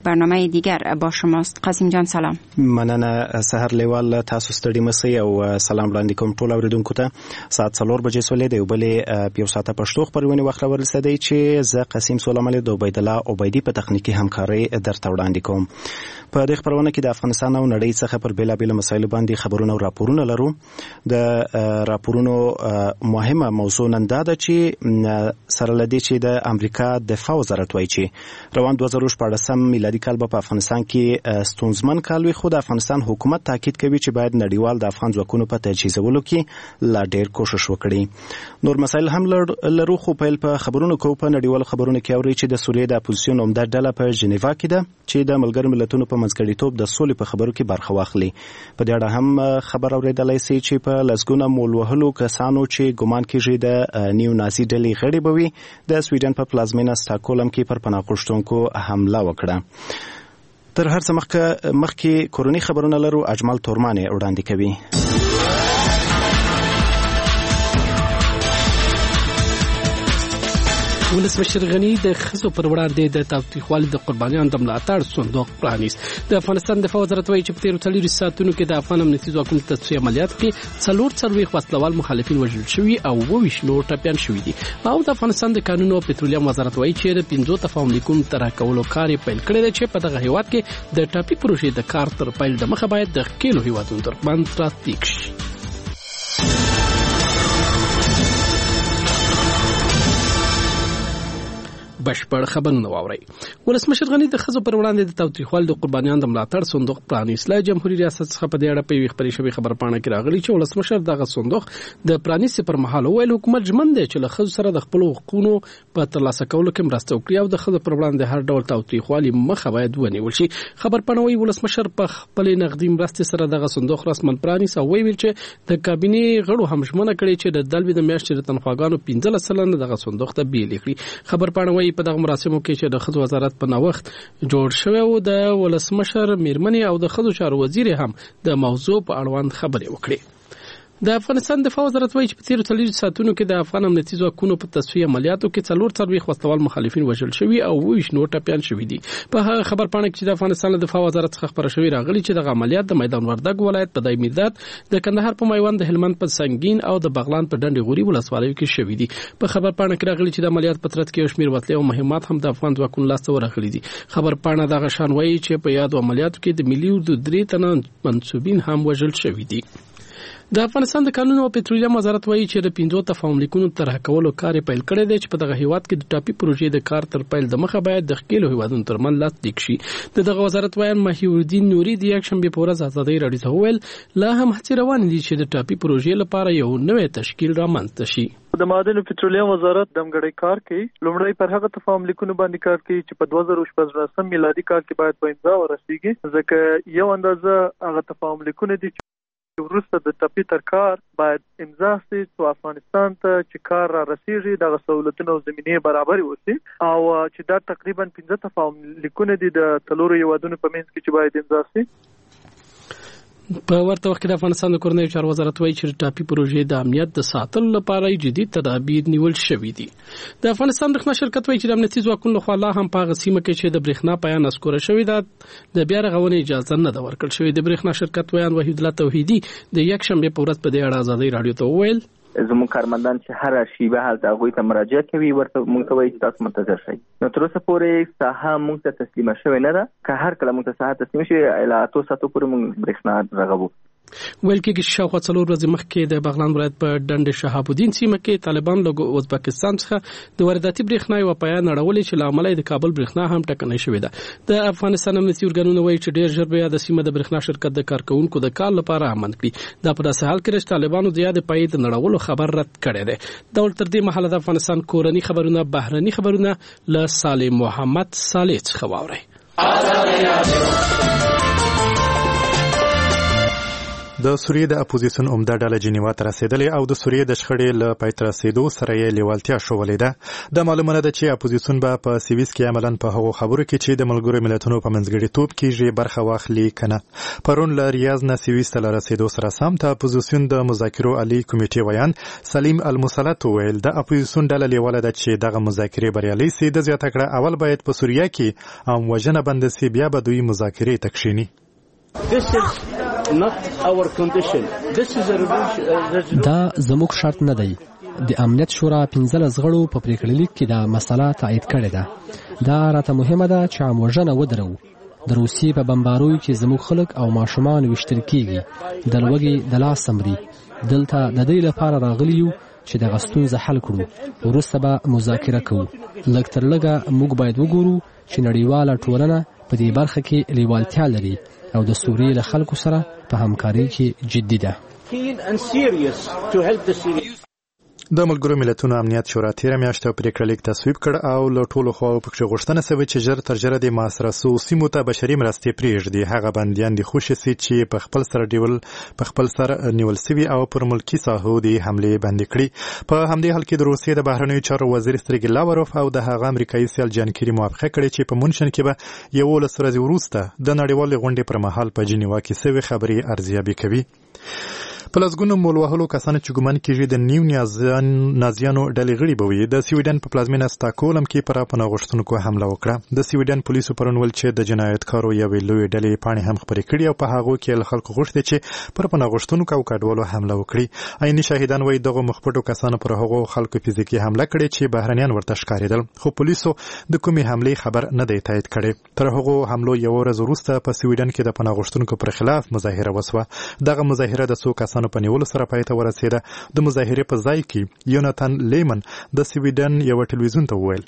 برنامه دیگر با شماست. قاسم جان سلام. مننه سحر لیوال، تاسو ستړي مسئ او سلام وړاندې کوم ټول اوریدونکو ته. ساعت 4 بجې سولې دی بلې په ساعت پښتو خبرونه وخت ورسېدی چې زه قاسم سلام علی د عبید الله عبیدی په تخنیکی همکاري درته وړاندې کوم. په دې خبرونه کې د افغانستان او نړۍ څخه پر بیلابیل مسایلو باندې خبرونه او راپورونه لرو. د راپورونو مهمه موضوع نن دا ده چې سره لدی چې د امریکا دفاع وزارت وایي چې روان 2014 میلادي کال په افغانستان کې ستونزمن کال وي، خو د افغانستان حکومت تاکید کوي چې باید نړیوال د افغان ځواکونو په تجهیزولو کې لا ډېر کوشش وکړي. نور مسایل هم لرو، خو په خبرونو کو په نړیوال خبرونو کې اوري چې د سوریې د اپوزیسیون عمده ډله په جنیوا کې ده چې د ملګرو ملتونو په منځګړیتوب د سولې په خبرو کې برخه واخلي. په دې اړه هم خبر اوریدلای شي چې په لسګونه مول وهلو کسانو چې ګمان کیږي د نیو نازي ډلې غړي بوي د سویډن په پلازمینه سټاکهولم کې پر پناه غوښتونکو حمله وکړه. تر هر څه مخکې کورونی خبرونه لرو. اجمل تورمانه وړاندې کوي. ولسمشر غنی د ښځو پر وړاندې د تاوتریخوالي د قربانیانو د ملاتړ صندوق پرانیست. د افغانستان دفاع وزارت وایي چې په تیرو 40 ساعتونو کې د افغان امنیتي ځواکونو تصفیه عملیات کې 4 وسلوال مخالفین وژل شوي او 22 نور ټپیان شوي دي. او د افغانستان د کانونو او پټرولیم وزارت وایي چې د 15 تفاهم لیکونو طرح کولو کار پیل کړی دی چې په دغه هیواد کې د ټاپي پروژې د کار تر پیل د مخه باید د ښکېلو هیوادونو ترمنځ تراتیک شي. بشپړ خبرونه واوري. ولسمشر غنی د ښځو پر وړاندې د تاوتریخوالي د قربانیانو د ملاتړ صندوق پرانیست. له جمهوریت ریاست څخه په دې اړه په یوه خبري شوی خبرپاڼه کې راغلی چې ولسمشر دغه صندوق د پرانیست پر مهال ویل حکومت ژمن دی چې له ښځو سره د خپل حقوقو په ترلاسه کولو کې مرسته وکړي او د ښځو پر وړاندې هر ډول تاوتریخوالي مخه باید ونیول شي. خبرپاڼه وايي ولسمشر په خپل نقدي مرستې سره دغه صندوق رسمن پرانیست او ویل چې د کابینې غړو هم ژمنه کړې چې د دلوي د میاشتې د تنخواګانو 15% دغه صندوق ته بیل کړي. خبرپاڼه وايي په دغه مراسمو کې چې د ښځو وزارت په نوښت جوړ شوی او د ولسمشر میرمنې او د ښځو چارو وزیر هم د موضوع په اړوند خبرې وکړي. د افغانستان دفاع وزارت وایي چې په تیرو 40 ساعتونو کې د افغان امنیتي ځواکونو په تصفیه عملیاتو کې 4 وسلوال مخالفین وژل شوي او 22 نور ټپیان شوي دي. په هغه خبرپاڼه کې د افغانستان دفاع وزارت څخه خبر شوی راغلی چې دغه عملیات د میدان وردګ ولایت په دایمي ذات، د کندهار په میوند، د هلمند په سنگین او د بغلان په ډنډ غوري ولسوالیو کې شوي دي. په خبرپاڼه کې راغلی چې د عملیات په ترڅ کې یو شمېر وسلې او مهمات هم د افغان ځواکونو لاسته ورغلي دي. خبرپاڼه دغه شان وایي چې په یادو عملیاتو کې د ملي اردو 3 تنه منسوبین هم وژل شوي دي. د افغانستان د کانونو او پټرولیم وزارت وایي چې د 15 تفاهم لیکونو طرح کولو کار پیل کړی دی چې په دغه هیواد کې د ټاپي پروژې د کار تر پیل د مخه باید د ښکېلو هیوادونو ترمنځ لاسلیک شي. دغه وزارت وایي محی الدین نوري د یک شنبه په ورځ ازادي راډیو ته وویل لا هم هڅې روانې دي چې د ټاپي پروژې لپاره یو نوې تشکیل رامنځته شي. د معادن پټرولیم وزارت دمګړی کار کوي. لومړی پر هغه تفاهم لیکونو باندې کار کوي چې په 2014 میلادي کال کې باید په امضا ورسیږي، ځکه یو اندازه هغه تفاهم لیکونه دي وروسته د ټاپي تر کار باید امضا شي چې افغانستان ته چې کار را رسیږي دغه سہولتونه او زمینه برابر وي او چې دا تقریبا 15 تفاهم لیکونه دي د تلورو هیوادونو په منځ کې چې باید امضا شي. په ورته وخت کې د افغانستان د کورنۍ چارو وزارت وایي چې ټاپي پروژې د امنیت د ساتلو لپاره جدي تدابیر نیول شوي دي. د افغانستان برېښنا شرکت وایي چې د امنیتي ځواکونو لخوا لا هم په هغه سیمه کې چې د برېښنا پایان اسکوره شوی ده د بیا رغونې اجازه نه ده ورکړل شوې. د برېښنا شرکت ویان وحید الله توحیدي د یک شنبه په ورځ په دې اړه ازادي راډیو ته وویل زموږ کارمندان چې هر شیبه هلته هغوی ته مراجعه کوي ورته موږ ته وایي چې تاسو منتظر شئ. نو تر اوسه پورې ساحه موږ ته تسلیمه شوې نه ده، که هر کله موږ ته ساحه تسلیمه شي اله 8 ساعتو پورې موږ برېښنا رغوو. ویل کېږي چې شاوخوا 4 ورځې مخکې د بغلان ولایت په ډنډ شهاب الدین سیمه کې طالبان له ازبکستان څخه د وارداتي برېښنا یوه پایه نړولې چې له امله د کابل برېښنا هم ټکنۍ شوې ده. د افغانستان امنیتي ارګانونه وایي چې ډېر ژر به د سیمه د برېښنا شرکت د کارکونکو د کار لپاره امن کړي. دا په داسې حال کې چې طالبانو د یاد پایې د نړولو خبر رد کړی دی. دا تر دې مهاله د افغانستان کورني خبرونه بهرني خبرونه له صالح محمد صالح څخه واورئ. د سوریې د اپوزیسیون عمده ډله جنیوا ته رسیدلې او د سوریې د شخړې له پای ته رسیدو سره یې لیوالتیا شولې ده. د معلومه ده چې اپوزیسیون به په سویس کې عملاً په هغو خبرو کې چې د ملګرو ملتونو په منځګړیتوب کېږي برخه واخلي کنه. پرون له ریاض نه سویس ته رسیدو سره سم د اپوزیسیون د مذاکرو عالی کمیټې ویان سلیم المسلط ویل د اپوزیسیون ډله لیواله ده چې دغه مذاکرې بریالي سي. د زیاته کړه اول باید په سوریه کې عام وژنه بند سي بیا به دوی مذاکرې تکشینی. دا زموږ شرط نه دی. د امنیت شورا 15 غړو په پریکړه لیک کې دا مسله تایید کړې ده. دا راته مهمه ده چې عام وژنه ودرو. د روسیې په بمباروي کې زموږ خلک او ماشومان وشتل کیږي. د لوګي د لاس سمري دلته د دې لپاره راغلی یو چې د غستونزه حل کړو. وروسته به مذاکره کوو. لږ تر لږه موږ باید وګورو چې نړیواله ټولنه په دې برخه کې لیوالتیا لري او د سوریې له خلکو سره په همکارۍ کې جدي ده. د ملګرو ملتونو امنیت شورا تیره میاشت پریکړه لیک تصویب کړ او له ټولو خواو پکې غوښتنه شوې چې ژر تر ژره د محاصره شوو سیمو ته بشري مرستې پرېږدي. هغه بندیان دي خوشي سي چې په خپل سر نیول سوي او پر ملکی ساحو دي حمله باندې کړي. په همدې حال کې د روسیې د بهرنیو چارو وزیر سرګی لاوروف او د هغه امریکایي سیال جان کیری موافقه کړې چې په مونشن کې به 11 ورځې وروسته د نړیوالې غونډې پر مهال په جنیوا کې سوي خبري ارزیابي کوي. په لسګونو مول وهلو کسانو چې ګمان کېږي د نیو نازیانو ډلې غړي به وي د سویډن په پلازمینه ستاکهولم کې پر پناه غوښتونکو حمله وکړه. د سویډن پولیسو پرون ویل چې د جنایتکارو یوې لویې ډلې پاڼې هم خپرې کړي او په هغو کې له خلکو غوښتي چې پر پناه غوښتونکو او کډوالو حمله وکړي. عیني شاهدان وایي دغه مخپټو کسانو پر هغو خلکو فزیکي حمله کړې چې بهرنیان ورته ښکارېدل، خو پولیسو د کومې حملې خبر نه دی تایید کړی. تر هغو حملو یو ورځ وروسته په سویډن کې د پناه غوښتونکو پر خلاف مظاهره وسوه. دغه مظاهره د څو کسانو په نیولو سره ته ورسېده. د مظاهرې په ځای کې یوناتان لیمن د سویډن یو ټلویزیون ته وویل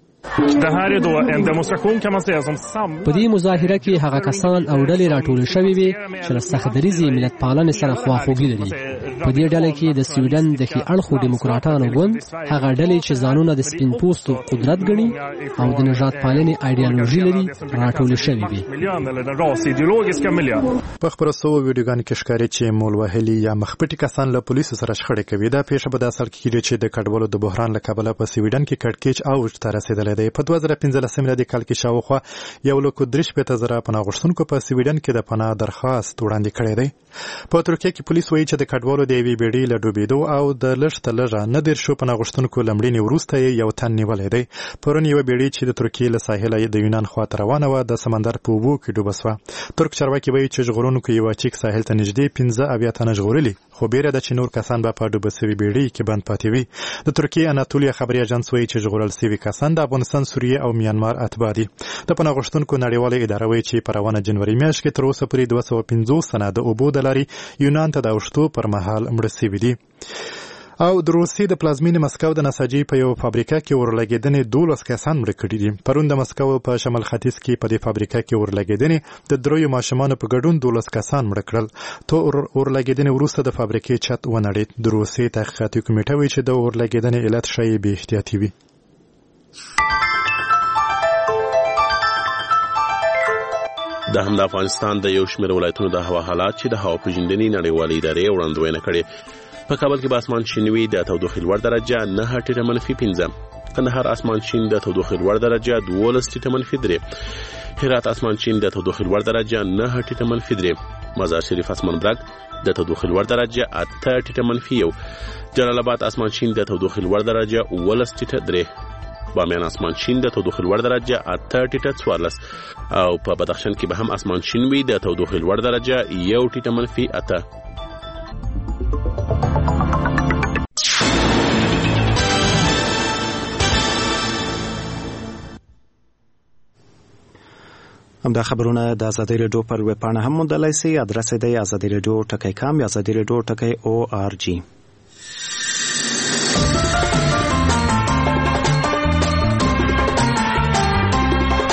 په دې مظاهره کې هغه کسان او ډلې راټول شوي وي چې له سختدریزې ملت پالنې سره خواخوږي لري. په دې ډله کې د سویډن د ښي اړخو ډیموکراټانو ګوند، هغه ډلې چې ځانونه د سپین پوستو قدرت ګڼي او د نژاد پالنې ایډیالوژي لري راټول شوي وي. په خبرو سوو ویډیوګانو کې ښکاري چې مول وهلي یا مخپټي کسان له پولیسو سره شخړې کوي. دا پیښه په داسې حال کې کېږي چې د کډوالو د بحران له کبله په سویډن کې کړکېچ اوج ته رسېدلی دی. په 2015 میلادي کال کې شاوخوا 1,3,000 پناه غوښتونکو په سویډن کې د پناه درخواست وړاندې کړی دی. په ترکیه کې پولیس وایي چې د کډوالو د یوې بیړۍ له ډوبېدو او د لږ تر لږه 9 پناه غوښتونکو له مړینې وروسته یو تن نیولی دی. پرون یوه بیړۍ چې د ترکیې له ساحله د یونان خواته روانه وه د سمندر په اوبو کې ډوبه شوه. ترک چارواکي وایي چې ژغورونکو یوه چیک ساحل ته نږدې 15 تنه ژغورلي، خو بیره ده چې نور کسان به په ډوبه سوي بیړۍ کې بند پاتې وي. د ترکیې اناتولیا خبري اژانس وایي چې ژغورل سوي کسان د افغانستان، سوریې او میانمار اتباع دي. د پناه غوښتونکو نړیواله اداره وایي چې په روانه جنوري میاشت کې تر اوسه پورې 250 تنه د اوبو د لارې یونان ته د اوښتو پر مهال مړه سوي دي. او د روسیې د پلازمینې مسکو د نساجۍ په یو فابریکه کې اورلګېدنې 12 کسان مړه کړي دي. پرون د مسکو په شمال ختیځ کې په دې فابریکه کې اورلګېدنې د 3 ماشومانو په ګډون 12 کسان مړه کړل. ته اورلګېدنې وروسته د فابریکې چت ونړېد. د روسیې تحقیقاتي کمیټه وایي چې د اورلګېدنې علت ښایي بې احتیاطي وي. د هم د افغانستان د یو شمېر ولایتونو د هوا حالات چې د هوا پیژندنې نړیوالې ادارې وړاندوینه کړې. په کابل کې به اسمان شین وي، د تودوخې لوړ درجه 9-5. کندهار اسمان شین، د تودوخې لوړ درجه 12-3. هرات اسمان شین، د تودوخې لوړ درجه 9-3. مزار شریف اسمان برګ، د تودوخې لوړ درجه 8-1. جلال آباد اسمان شین، د تودوخې لوړ درجه 12-3. بامیان اسمان شین، د تودوخې لوړ درجه 8-14. او په بدخشان کې به هم اسمان شین وي، د تودوخې لوړ درجه 1-8. همدا خبرونه د آزادۍ رادیو پر ویب پاڼه هم موندلای شئ. ادرس دی azadieradio.com یا azadieradio.org.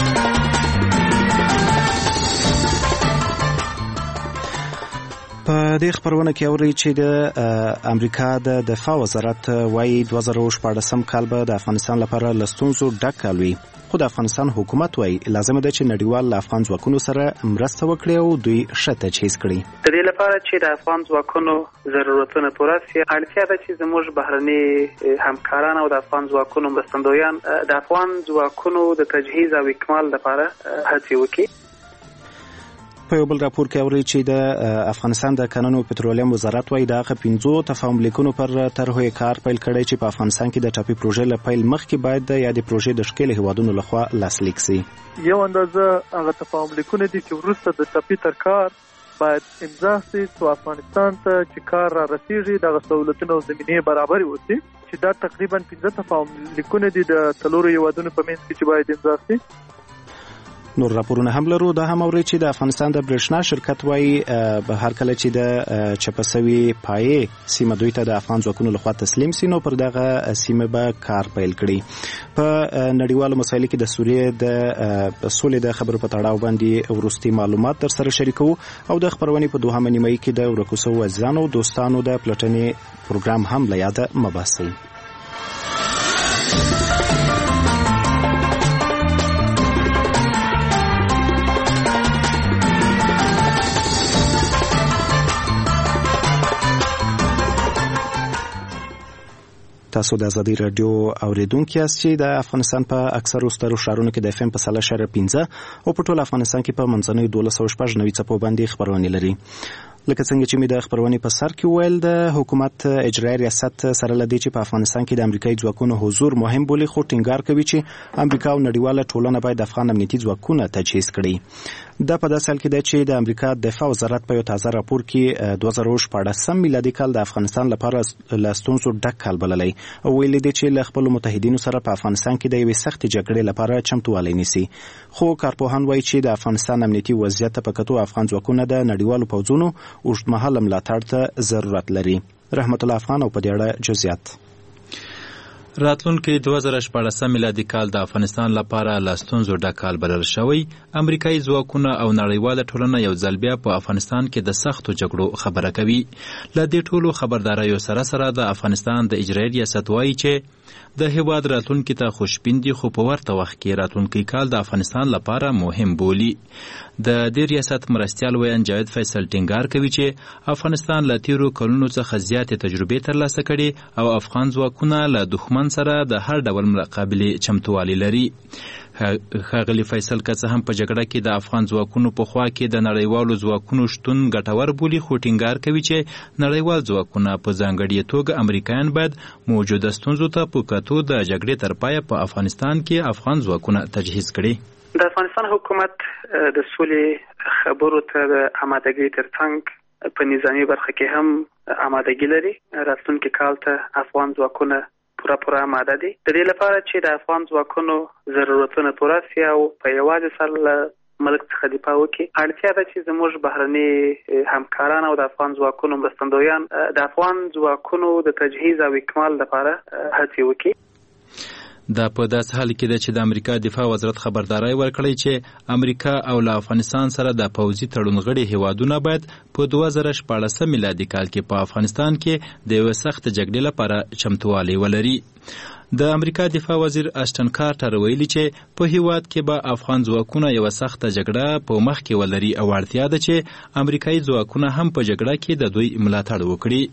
په په دې خبرونه کې اوري چې د امریکا د دفاع وزارت وايي 2014 کال به د افغانستان لپاره لستونزو ډک کال وي، خو د افغانستان حکومت وايي لازم ده چې نړیوال له افغان ځواکونو سره مرسته وکړي او دوی ښه تجهیز کړي. د دې لپاره چې د افغان ځواکونو ضرورتونه پوره شي، اړتیا ده چې زموږ بهرني همکاران او د افغان ځواکونو مرستندویان د افغان ځواکونو د تجهیز او اکمال لپاره هڅې وکړي. په یو بل راپور کې اوري چې د افغانستان د کانونو پټرولیم وزارت وايي د 15 تفاهم لیکونو پر طرحه کار پیل کړی چې په افغانستان کې د ټاپي پروژې له پیل مخکې باید د یادې پروژې د ښکېل هیوادونو لخوا لاسلیک شي. یو اندازه هغه تفاهم لیکونه دي چې وروسته د ټاپي تر کار باید امضا شي چې افغانستان ته چې کار را رسیږي د سہولتونو او زمینه برابر وي، چې دا تقریبا 15 تفاهم لیکونه دي د تلورو هیوادونو په منځ کې چې باید امضا شي. نور راپورونه هم لرو. دا هم اوري چې د افغانستان د برېښنا شرکت وايي به هر کله چې د چپسوي پایې سیمه دوی ته د افغان ځواکونو لخوا تسلیم سي نو پر دغه سیمه به کار پیل کړي. په نړیوالو مسایلو کې د سوریې د سولې د خبرو په تړاو باندې ورستي معلومات در سره شریکو او د خبرونې په دوهمه نیمه کې د ورکوسو وزانو دوستانو د پلټنې پروګرام هم له یاده مباسي. تاسو د ازادي رادیو اوریدونکو یاست چې د افغانستان په اکثرو سترو ښارونو کې د FM په 15 او په ټول افغانستان کې په منځنۍ 1290 څپو باندې خبرونه لري. لکه څنګه چې می د خبرونه په سر کې ویل د حکومت اجرایي ریاست سره لدی چې په افغانستان کې د امریکایي ځواکونو حضور مهم بولي، خو ټینګار کوي چې امریکا او نړیواله ټولنه باید د افغان امنیتي ځواکونه تجهیز کړي. دا په داسې حال کې ده چې د امریکا دفاع وزارت په یو تازه راپور کې 2014 میلادي کال د افغانستان لپاره لاستونزو ډک کال بللی او ویلي دی چې له خپل متحدینو سره په افغانستان کې د یوې سختې جګړې لپاره چمتووالی نیسي. خو کارپوهان وایي چې د افغانستان امنیتي وضعیت په کتو افغان ځواکونه د نړیوالو پوځونو اوږدمهاله ملاتړ ته ضرورت لري. رحمت الله افغان او په دې اړه جزئیات. راتلونکي 2014 میلادي کال د افغانستان لپاره لاستونزو ډک کال بلل شوی. امریکایي ځواکونه او نړیواله ټولنه یو ځل بیا په افغانستان کې د سختو جګړو خبره کوي. له دې ټولو خبرداریو سره سره د افغانستان د اجرایي ریاست وایي چې د هیواد راتلونکي ته خوشبین دي، خو په ورته وخت کې راتلونکي کال د افغانستان لپاره مهم بولي. د دې ریاست مرستیال ویان جاوید فیصل ټینګار کوي چې افغانستان له تیرو کلونو څخه زیاتې تجربې ترلاسه کړي او افغان ځواکونه له دښمن سره د هر ډول مقابلې چمتووالی لري. ښاغلي فیصل که څه هم په جګړه کې د افغان ځواکونو په خوا کې د نړیوالو ځواکونو شتون ګټور بولي، خو ټینګار کوي چې نړیوال ځواکونه په ځانګړې توګه امریکایان باید موجوده ستونزو ته په کتو د جګړې تر پایه په افغانستان کې افغان ځواکونه تجهیز کړي. د افغانستان حکومت د سولې خبرو ته د آمادګۍ ترڅنګ په نظامی برخه کې هم آمادګي لري. راتلونکي کال ته افغان ځواکونه پوره آماده دي د دې لپاره چې د افغان ځواکونو ضرورتونه پوره شي او په یوازې سر له ملک څخه دفاع وکړي. اړتیا ده چې زموږ بهرني همکاران او د افغان ځواکونو مرستندویان د افغان ځواکونو د تجهیز او اکمال لپاره هڅې وکړي. دا په داسې حال کې ده چې د امریکا دفاع وزارت خبرداری ورکړی چې امریکا او له افغانستان سره د پوځي تړون غړي هیوادونه باید په 2014 میلادي کال کې په افغانستان کې د یوې سخت جګړې لپاره چمتووالی ولري. د امریکا دفاع وزیر اشټن کارټر ویلي چې په هیواد کې به افغان ځواکونه یوه سخته جګړه په مخ کې ولري او اړتیا ده چې امریکایي ځواکونه هم په جګړه کې د دوی ملاتړ وکړي.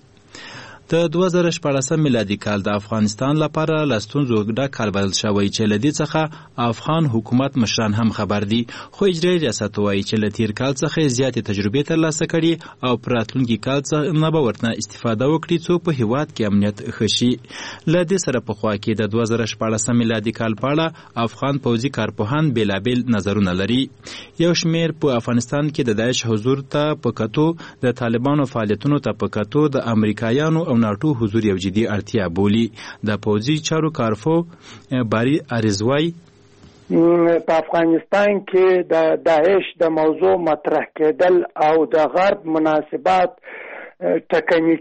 د 2014 میلادي کال د افغانستان لپاره لاستونزو ډک کال بلل شوی چې له دې څخه افغان حکومت مشران هم خبر دي، خو اجرایي ریاست وایي چې له تیر کال څخه زیاتې تجربې ترلاسه کړي او په راتلونکي کال څخه نه به ورته استفاده وکړي څو په هیواد کې امنیت ښه شي. له دې سره په خوا کې د 2014 میلادي کال په اړه افغان پوځي کارپوهان بېلابېل نظرونه لري. یو شمېر په افغانستان کې د داعش حضور ته په کتو، د طالبانو فعالیتونو ته په کتو د امریکایانو او ناټو حضور یو جدي اړتیا بولي. د پوځي چارو کارفو باری ارزوای په افغانستان کې د داعش د موضوع مطرح کېدل او د غرب مناسبات ټکني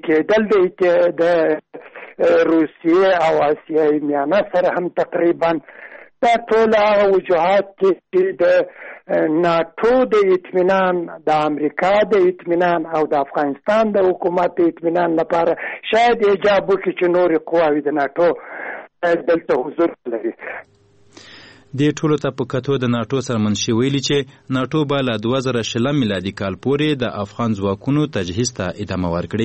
کېدل د روسیې او آسیایي میانه سره هم تقریبا دا ټول هغه وجوهات چې د ناتو د اطمینان، د امریکا د اطمینان او د افغانستان د حکومت د اطمینان لپاره شاید ایجاب وکړي چې نورې قواوې د ناتو دلته حضور لري. دې ټولو ته په کتو د ناتو سرمنشي ویلي چې ناتو به له 2020 میلادي کال پورې د افغان ځواکونو تجهیز ته ادامه ورکړي.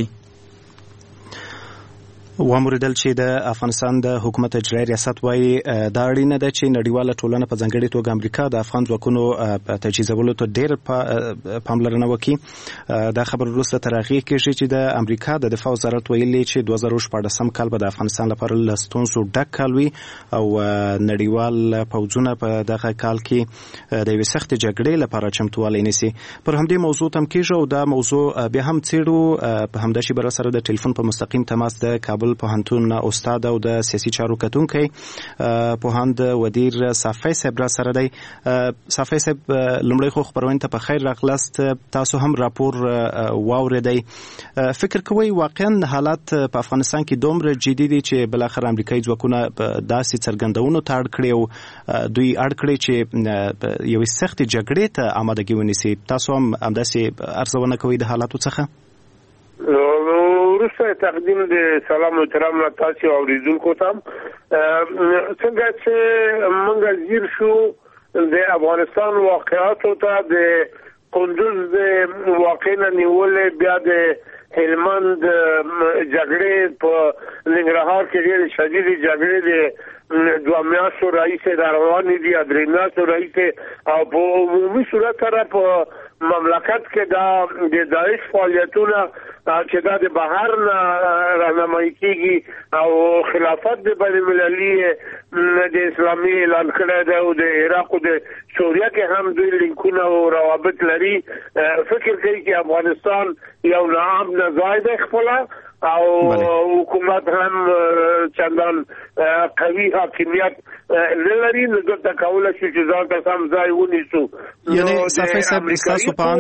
واموریدل چې د افغانستان د حکومت اجرایي ریاست وايي دا اړینه ده چې نړیواله ټولنه په ځانګړي توګه امریکا د افغان ځواکونو تجهیزولو ته ډېر پاملرنه وکړي. دا خبر وروسته تر هغې کېږي چې د امریکا د دفاع وزارت ویلي چې 2014 کال به د افغانستان لپاره له ستونزو ډک کال وي او نړیوال پوځونه په دغه کال کې د یوې سختې جګړې لپاره چمتووالی نیسي. پر همدې موضوع تم کېږي او دا موضوع بیا هم څېړو. په همدا شیبه سره د ټلیفون په مستقیم تماس د کابل پوهنتون استاد او د سیاسي چارو کتونکی پوهاند ودیر صافی صاحب را سره دی. صافی صاحب لومړی خو خبرونه ته په خیر راغلاست. تاسو هم راپور واوریدئ. فکر کوئ واقعا حالات په افغانستان کې دومره جدي دي چې بل اخر امریکایي ځواکونه داسې څرګندونو ته اړ کړي او دوی اړ کړي چې یوې سختې جګړې ته آمادګي ونیسي. تاسو هم همداسې ارزونه کوئ د حالاتو څخه؟ وروسته تقدیم د سلام و احترام تاسو اوریدونکو ته څنګه چې موږ ځیر شو د افغانستان واقعاتو ته د کندوز د واقعنا نیولې بیا د هلمند جګړې په ننګرهار کې ډېر شدید جګړې د 2 میاشتو راهیسې روانې دي، 3 میاشتو راهیسې او په عمومي صورت سره په مملکت کې دا د داعش فعالیتونه چې دا د بهر نه راهنمایي کیږي او خلافت د بین المللي د اسلامي اعلان کړی دی او د عراق او د سوریه کې هم دوی لینکونه او روابط لري. فکر کوي چې افغانستان یو ناامن ځای دی خپل او حکومت هم چندان قوي حاکمیت نه لري. نو دلته کولی شي چې ځان ته سم ځای ونیسو. یعنې صافی صاحب ستاسو پاند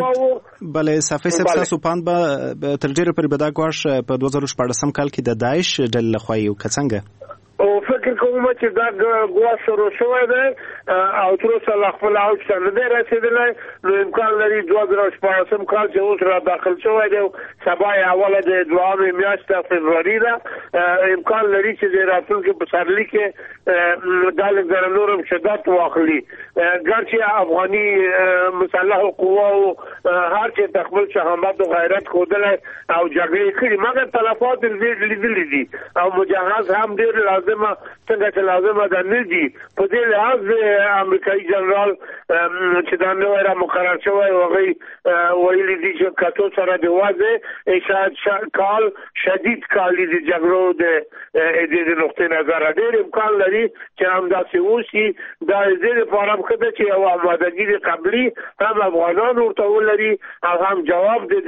به تر ډېره پورې به دا ګواښ په 2014 کال کې د داعش ډلې لخوا یو که څنګه؟ او فکر کوم چې دا ګواښ شروع شوی دی او تر اوسه لا خپل اوج ته نه دی رسېدلی. نو امکان لري 2014 کال چې اوس را داخل شوی دی، سبا یې اوله د 2 میاشت فبروري ده، امکان لري چې د راتلونکي پسرلي کې دا لږ نور هم شدت واخلي. ګرچې افغاني مسلحو قواو هر چې خپل شهامت او غیرت ښودلی او جګړې کړي، مګر تلفات یې ډېر لیدلي دي او مجهز هم ډېر لازمه څنګه چې لازمه ده نه دي. په دې لحاظ امریکایي جنرال چې دا نوی را مقرر شوی او هغوی ویلي دي چې کتو سره د واضح کال شدید کالي د جګړو د نقطې نظره ډېر امکان لري چې همداسې اوسي. دا د دې لپاره هم ښه ده چې یو آمادګي د قبلي هم افغانان ورته ولري او هم جواب د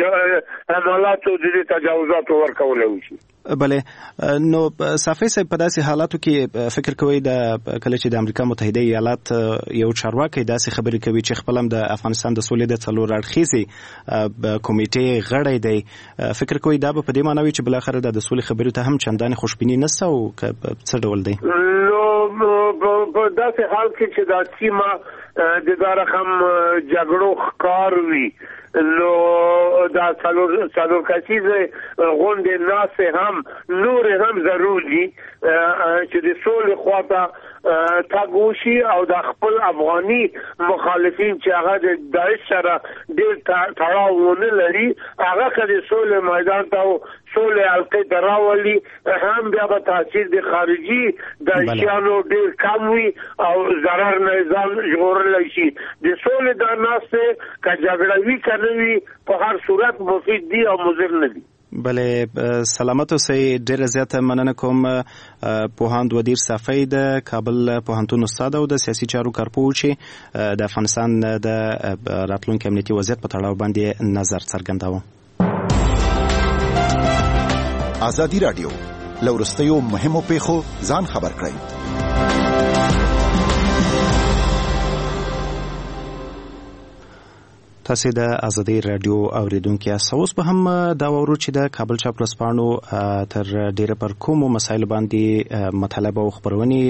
حملاتو د تجاوزاتو ورکولی وشي. بله، نو صافی صاحب په داسې حالاتو کې فکر کوئ کله چې د امریکا متحده ایالات یو چارواکی داسې خبرې کوي چې خپل هم د افغانستان د سولې د 4 اړخیزې کمیټې غړی دی، فکر کوئ دا به په دې معنی وي چې بالاخره د سولې خبرې ته هم چندانې خوشبیني نشته او څه ډول دی؟ نو په داسې حال کې چې دا سیمه د دا رقم جګړو ښکار وي، نو دا څلور کسیزه غونډې ناسې هم نور هم ضرور دي چې د سولې خواته تګ وشي او د خپل افغاني مخالفین چې هغه د داعش سره ډېر تړاو ونه لري هغه که د سولې میدان ته سولې حلقې ته راولي هم بیا به تاثیر د خارجي داعشیانو ډېر کم وي او ضرر نه ځان ژغورلی شي. د سولې دا ناستې که جګړه وي که نه وي په هر صورت مفید دي او مضر نه دي. بله، سلامت اوسئ. ډېره زیاته مننه کوم پوهاند ودیر صافی د کابل پوهنتون استاد او د سیاسي چارو کارپوه چې د افغانستان د راتلونکي امنیتي وضعیت په تړاو باندې نظر څرګنداوه. ازادي راډیو له وروستیو مهمو پیښو ځان خبر کړئ. تاسو د ازادي رادیو اوریدونکو یاست. اوس به هم دا وورو چې د کابل چاپ ورځپاڼو تر ډیره پر کومو مسایل باندې مطالب او خبرونه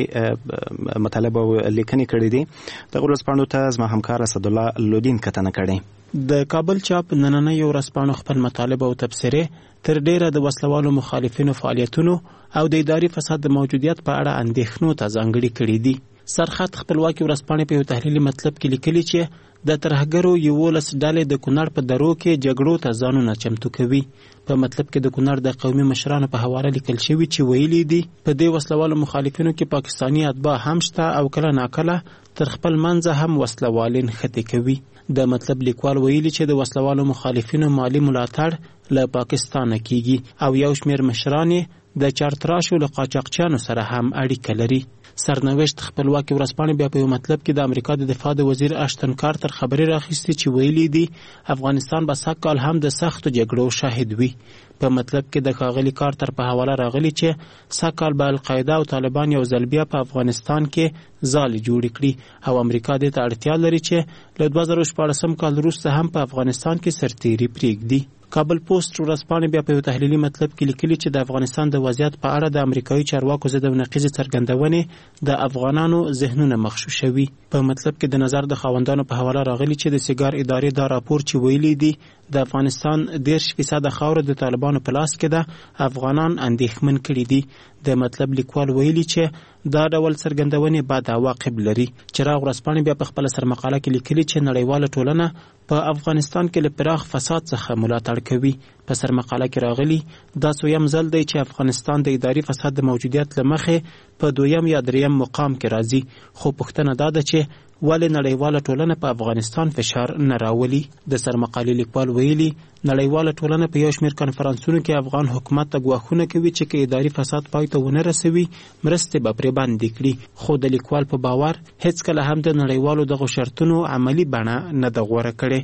لیکنې کړې دي. د ورځپاڼو ته زما همکار اسد الله لودین کتنه کړې. د کابل چاپ نننۍ ورځپاڼو خپل مطالب او تبصره تر ډیره د وسلوالو مخالفینو فعالیتونو او د اداري فساد د موجودیت په اړه اندېښنو ته ځانګړي کړي دي. سرخط خپلواکي ورځپاڼې په یو تحلیلي مطلب کې لیکلي چې د ترهګرو 11 ډلې د کونړ په درو کې جګړو ته ځانونه چمتو کوي. په مطلب کې د کونړ د قومي مشرانو په حواله لیکل شوی چې ویلي دي په دې وسلوالو مخالفینو کې پاکستاني اتباع هم شته او کله ناکله تر خپل منځه هم وسلوالین خطي کوي. د مطلب لیکوال ویلي چې د وسلوالو مخالفینو مالی ملاتړ له پاکستان کیږي او یو شمېر مشران د چارتراشو له قاچاقچیانو سره هم اړیکه لري. سرنوشت خپلواکي ورځپاڼې بیا په یو مطلب کې د امریکا د دفاع د وزیر اشتن کارتر خبرې راخیستې چې ویلي دي افغانستان به سږکال هم د سختو جګړو شاهد وي. په مطلب کې د ښاغلي کارتر په حواله راغلي چې سږکال به القاعده او طالبان یو ځل بیا په افغانستان کې ځالې جوړې کړي او امریکا دې ته اړتیا لري چې له 2014 کال وروسته هم په افغانستان کې سرتیري پرېږدي. کابل پوسټ ورځپاڼې بیا په یو تحلیلي مطلب کې لیکلي چې د افغانستان د وضعیت په اړه د امریکایي چارواکو ضد او نقیضې څرګندونې د افغانانو ذهنونه مغشوشوي. په مطلب کې د نظر د خاوندانو په حواله راغلي چې د سیګار ادارې دا راپور چې ویلي دي د افغانستان 10% خاوره د طالبانو په لاس کې ده افغانان اندېښمن کړي دي. د مطلب لیکوال ویلي چې دا ډول څرګندونې بد عواقب لري. چراغ ورځپاڼې بیا په خپل سرمقاله کې لیکلي چې نړیواله ټولنه په افغانستان کې له پراخ فساد څخه ملاتړ کوي. په سرمقاله کې راغلي دا څویم ځل دی چې افغانستان د اداري فساد د موجودیت له مخې په 2م یا 3م مقام کې راځي. خو پوښتنه دا ده چې ولې نړیواله ټولنه په افغانستان فشار نه راولي. د سرمقالې لیکوال ویلي نړیواله ټولنه په یو شمېر کنفرانسونو کې افغان حکومت ته ګواښونه کوي چې که اداري فساد پای ته ونه رسوي مرستې به پرې بندې کړي. خو د لیکوال په باور هیڅکله هم د نړیوالو دغو شرطونو عملي بڼه نه ده غوره کړې.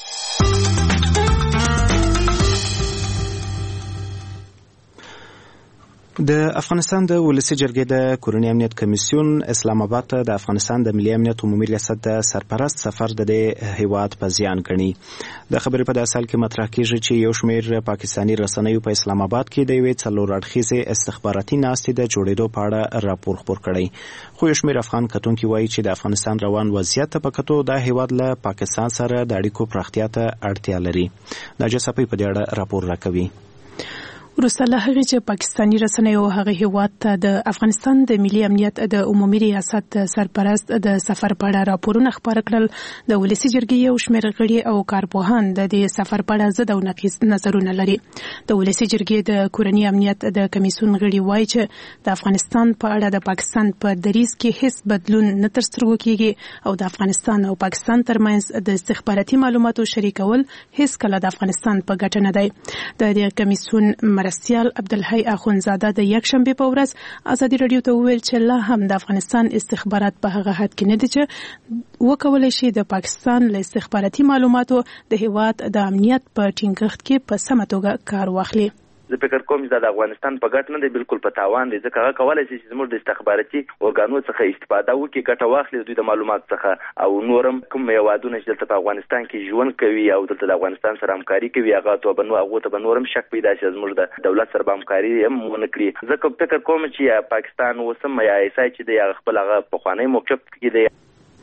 د افغانستان د ولسی جرګې د کورنی امنیت کمیسیون اسلام آباد ته د افغانستان د ملي امنیت عمومي ریاست د سرپرست سفر د هیواد په زیان ګڼي. د خبرې په داسې حال کې مطرح کیږي چې یو شمېر پاکستاني رسنیو په اسلام آباد کې د یوې څلور اړخیزې استخباراتي ناستې د جوړېدو په اړه راپور خپور کړی. خو یو شمېر افغان کتونکي وایي چې د افغانستان روان وضعیت ته په کتو د هیواد له پاکستان سره د اړیکو پراختیا ته اړتیا لري. ناجیه صفی په دې اړه راپور راکوي. وروسته له هغې چې پاکستاني رسنیو هغه هیواد ته د افغانستان د ملي امنیت د عمومي ریاست سرپرست د سفر په اړه راپورونه خپاره کړل، د ولسي جرګې یو شمېر غړي او کارپوهان د دې سفر په اړه ضد او نقیض نظرونه لري. د ولسي جرګې د کورني امنیت د کمیسیون غړي وایي چې د افغانستان په اړه د پاکستان په دریځ کې هیڅ بدلون نه تر سترګو کیږي او د افغانستان او پاکستان ترمنځ د استخباراتي معلوماتو شریکول هیڅ کله د افغانستان په ګټه نه دی. د دې کمیسیون مرستیال عبدالحی اخونزاده د یکشنبه په ورځ ازادي رادیو ته وویل چې لا هم د افغانستان استخبارات په هغه حد کې نه دي چې وکولای شي د پاکستان له استخباراتي معلوماتو د هیواد د امنیت په ټینګښت کې په سمه توګه کار واخلي. زه فکر کوم چې د افغانستان په ګټه نه دی، بالکل په تاوان دی، ځکه هغه کولای شي چې زموږ د استخباراتي ارګانونو څخه استفاده وکړي، ګټه واخلي دوی د معلوماتو څخه، او نورم کوم هیوادونه چې دلته په افغانستان کې ژوند کوي او دلته د افغانستان سره همکاري کوي هغه ته به نورم شک پیدا شي زموږ د دولت سره به همکاري هم ونه کړي. ځکه فکر کوم چې پاکستان اوس هم یا ایسای چې د خپل هغه پخوانی موقف کې دی.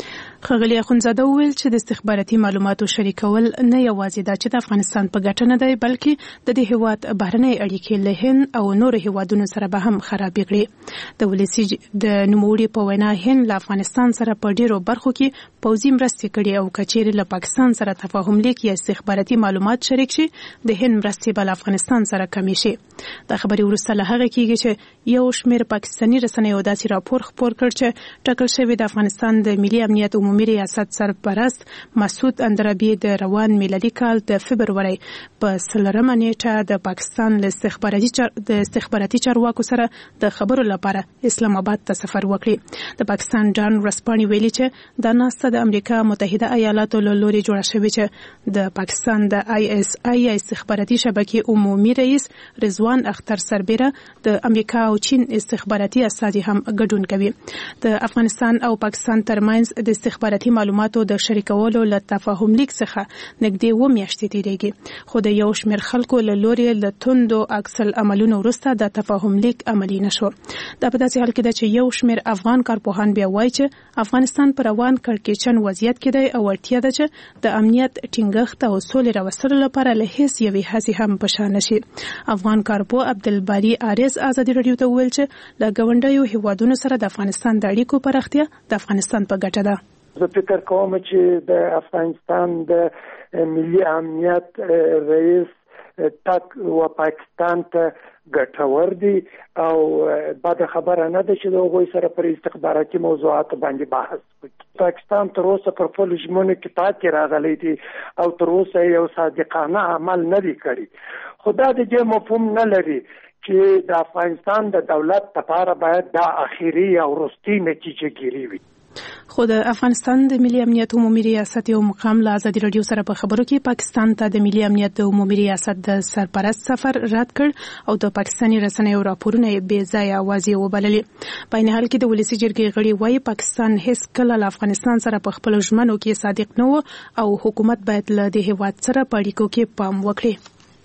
ښاغلي اخونزاده وویل چې د استخباراتي معلوماتو شریکول نه یوازې دا چې د افغانستان په ګټه نه دی، بلکې د دې هیواد بهرنۍ اړیکې له هند او نورو هیوادونو سره به هم خرابې کړي. د ولسي د نوموړي په وینا هند له افغانستان سره په ډیرو برخو کې پوځي مرستې کړي او کچېرې له پاکستان سره تفاهم لیک یا استخباراتي معلومات شریک شي د هند مرستې به له افغانستان سره کمې شي. دا خبرې وروسته له هغه کېږي چې یو شمېر پاکستاني رسنیو داسې راپور خپور کړ چې ټاکل شوی د افغانستان د ملي امنیت عمومي ریاست سرپرست مسعود اندرابي د روان میلادي کال د فبرورۍ په 4مه نیټه د پاکستان له استخباراتي چارواکو سره د خبرو لپاره اسلام آباد ته سفر وکړي. د پاکستان ډان ورځپاڼې ویلي چې دا ناسته د امریکا متحده ایالاتو له لوري جوړه شوې چې د پاکستان د ISI استخباراتي شبکې عمومي رئیس رضوان اختر سربیره د امریکا او او چین استخباراتي استازي هم ګډون کوي. د افغانستان او پاکستان ترمنځ د استخباراتي معلوماتو د شریکولو له تفاهم لیک څخه نږدې 2 میاشتې تیریږي، خو د یو شمېر خلکو له لوري له توندو عکس العملونو وروسته د تفاهم لیک عملي نشو. دا په داسې حال کې ده چې یو شمېر افغان کارپوهان بیا وایي چې افغانستان پر روان کړکېچن وضعیت کې دی او اړتیا ده چې د امنیت ټینګښت او سولې راوستلو لپاره له هیڅ یوې هڅې هم په شا نشي. افغان کارپوه عبدالباري عارض ازادي راډیو ته وویل چې له ګاونډیو هیوادونو سره د افغانستان د اړیکو پراختیا د افغانستان په ګټه ده. زه فکر کوم چې د افغانستان د ملي امنیت رئیس تک و پاکستان ته ګټور دي او بعد خبره نه ده چې د هغوی سره پر استخباراتي موضوعات باندې بحث وکړي. پاکستان تر اوسه پر خپلو ژمنو کې پاتې راغلی دي او تر اوسه یو صادقانه عمل نه دی کړی، خو دا د دې مفهوم نه لري چې د افغانستان د دولت لپاره باید دا اخیری او وروستۍ نتیجه ګیري وي. خو د افغانستان د ملي امنیت عمومي ریاست یو مقام له ازادي راډیو سره په خبرو کې پاکستان ته د ملي امنیت عمومي ریاست د سرپرست سفر رد کړ او د پاکستاني رسنیو راپورونه بې ځایه اوازې وبللې. په عین حال کې د ولسي جرګې غړي وایي پاکستان هیڅ کله له افغانستان سره په خپلو ژمنو کې صادق نه و او حکومت باید له دې هیواد سره په اړیکو کې پام وکړي.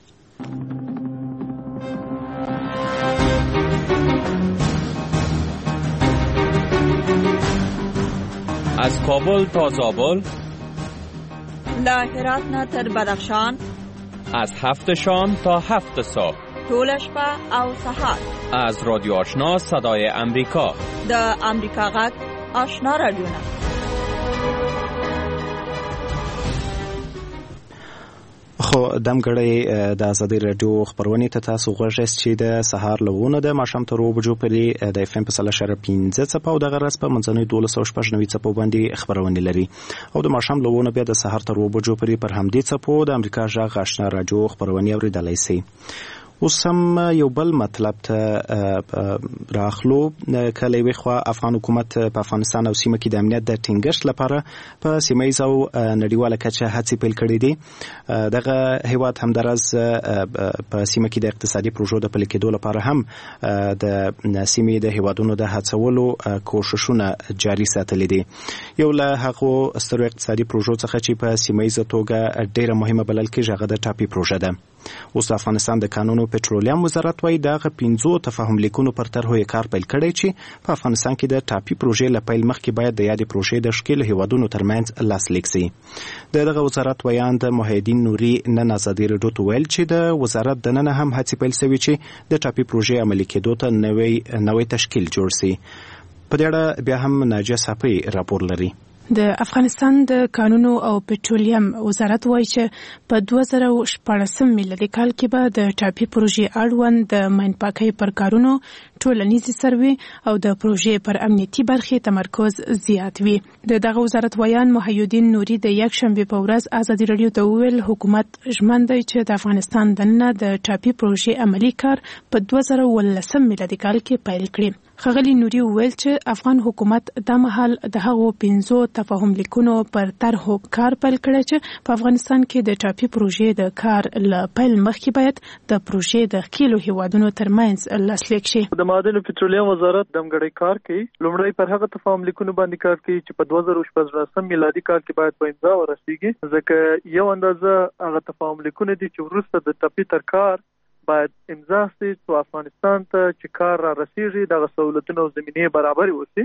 از کابل تا زابل، له هرات نه تر بدخشان، از 7 شام تا 7 صبح، ټول شپه او سحر، از رادیو آشنا صدای امریکا، د امریکا غږ آشنا رادیو. خو دمګړی د ازادي رادیو خبرونه ته تاسو غوښتل چې د سهار لونه د ماښام تر 2 بجو پورې د اف ام په 3.15 څپو د غرض په منځنوي 1290 څپو باندې خبرونه لري او د ماښام لونه بیا د سهار تر 2 بجو پورې پر همدې څپو د امریکا غږ آشنا رادیو خبرونه اوریدلای شي. اوس هم یو بل مطلب ته راخلو. کله وی خو افغان حکومت په افغانستان او سیمه کې د امنیت د ټینګښت لپاره په سیمه او نړیواله کچه هڅې پیل کړې دي. دغه هیواد هم درز په سیمه کې د اقتصادي پروژو د پلي کېدو لپاره هم د سیمې د هیوادونو د هڅولو کوششونه جاري ساتلي دي. یو له هغو سترو اقتصادي پروژو څخه چې په سیمه ییزه توګه ډیره مهمه بلل کېږي هغه د ټاپي پروژه ده. اوس د افغانستان د قانون پټرولیم وزارت وايي دغه 15 تفاهم لیکونو پر طرحو کار پیل کړی چې په افغانستان کې د ټاپي پروژې لپاره مخکې باید د یادې پروژې د شکل هیوادونو ترمنځ لاسلیک شي. دغه وزارت ویاند محیدین نوري نن ازادي راډیو ته ویل چې د وزارت د نن هم هڅې پیل شوې چې د ټاپي پروژې عملي کېدو ته نوې تشکیل جوړ شي. په دې اړه بیا هم ناجیه صافی راپور لري. د افغانستان د کانونو او پټرولیم وزارت وایي چې په 2014 میلادي کال کې به د ټاپي پروژې اړوند د ماین پاکۍ پر کارونو ټولنیزې سروې او د پروژې پر امنیتي برخې تمرکز زیات وي. دغه وزارت ویان محیدین نوري د یکشنبه په ورځ ازادي راډیو ته وویل حکومت ژمن دی چې د افغانستان دننه د ټاپي پروژې عملي کار په 2019 میلادي کال کې پیل کړي. ښاغلي نوري وویل چې افغان حکومت د مهال د هغو 15 تفاهم لیکونو پر طرحو کار پیل کړی چې په افغانستان کې د ټاپي پروژې د کار له پیل مخکې باید د پروژې د ښکېلو هیوادونو ترمنځ لاسلیک شي. د معادن پټرولیم وزارت دمګړی کار کوي. لومړی پر هغه تفاهم لیکونو باندې کار کوي چې په 2014 میلادي کال کې باید په امضا ورسیږي، ځکه یو اندازه هغه تفاهم لیکونه دي چې وروسته د ټاپي تر کار باید امضا شي چې افغانستان ته چې کار را رسیږي دغه سہولتونه او زمینه برابر وسی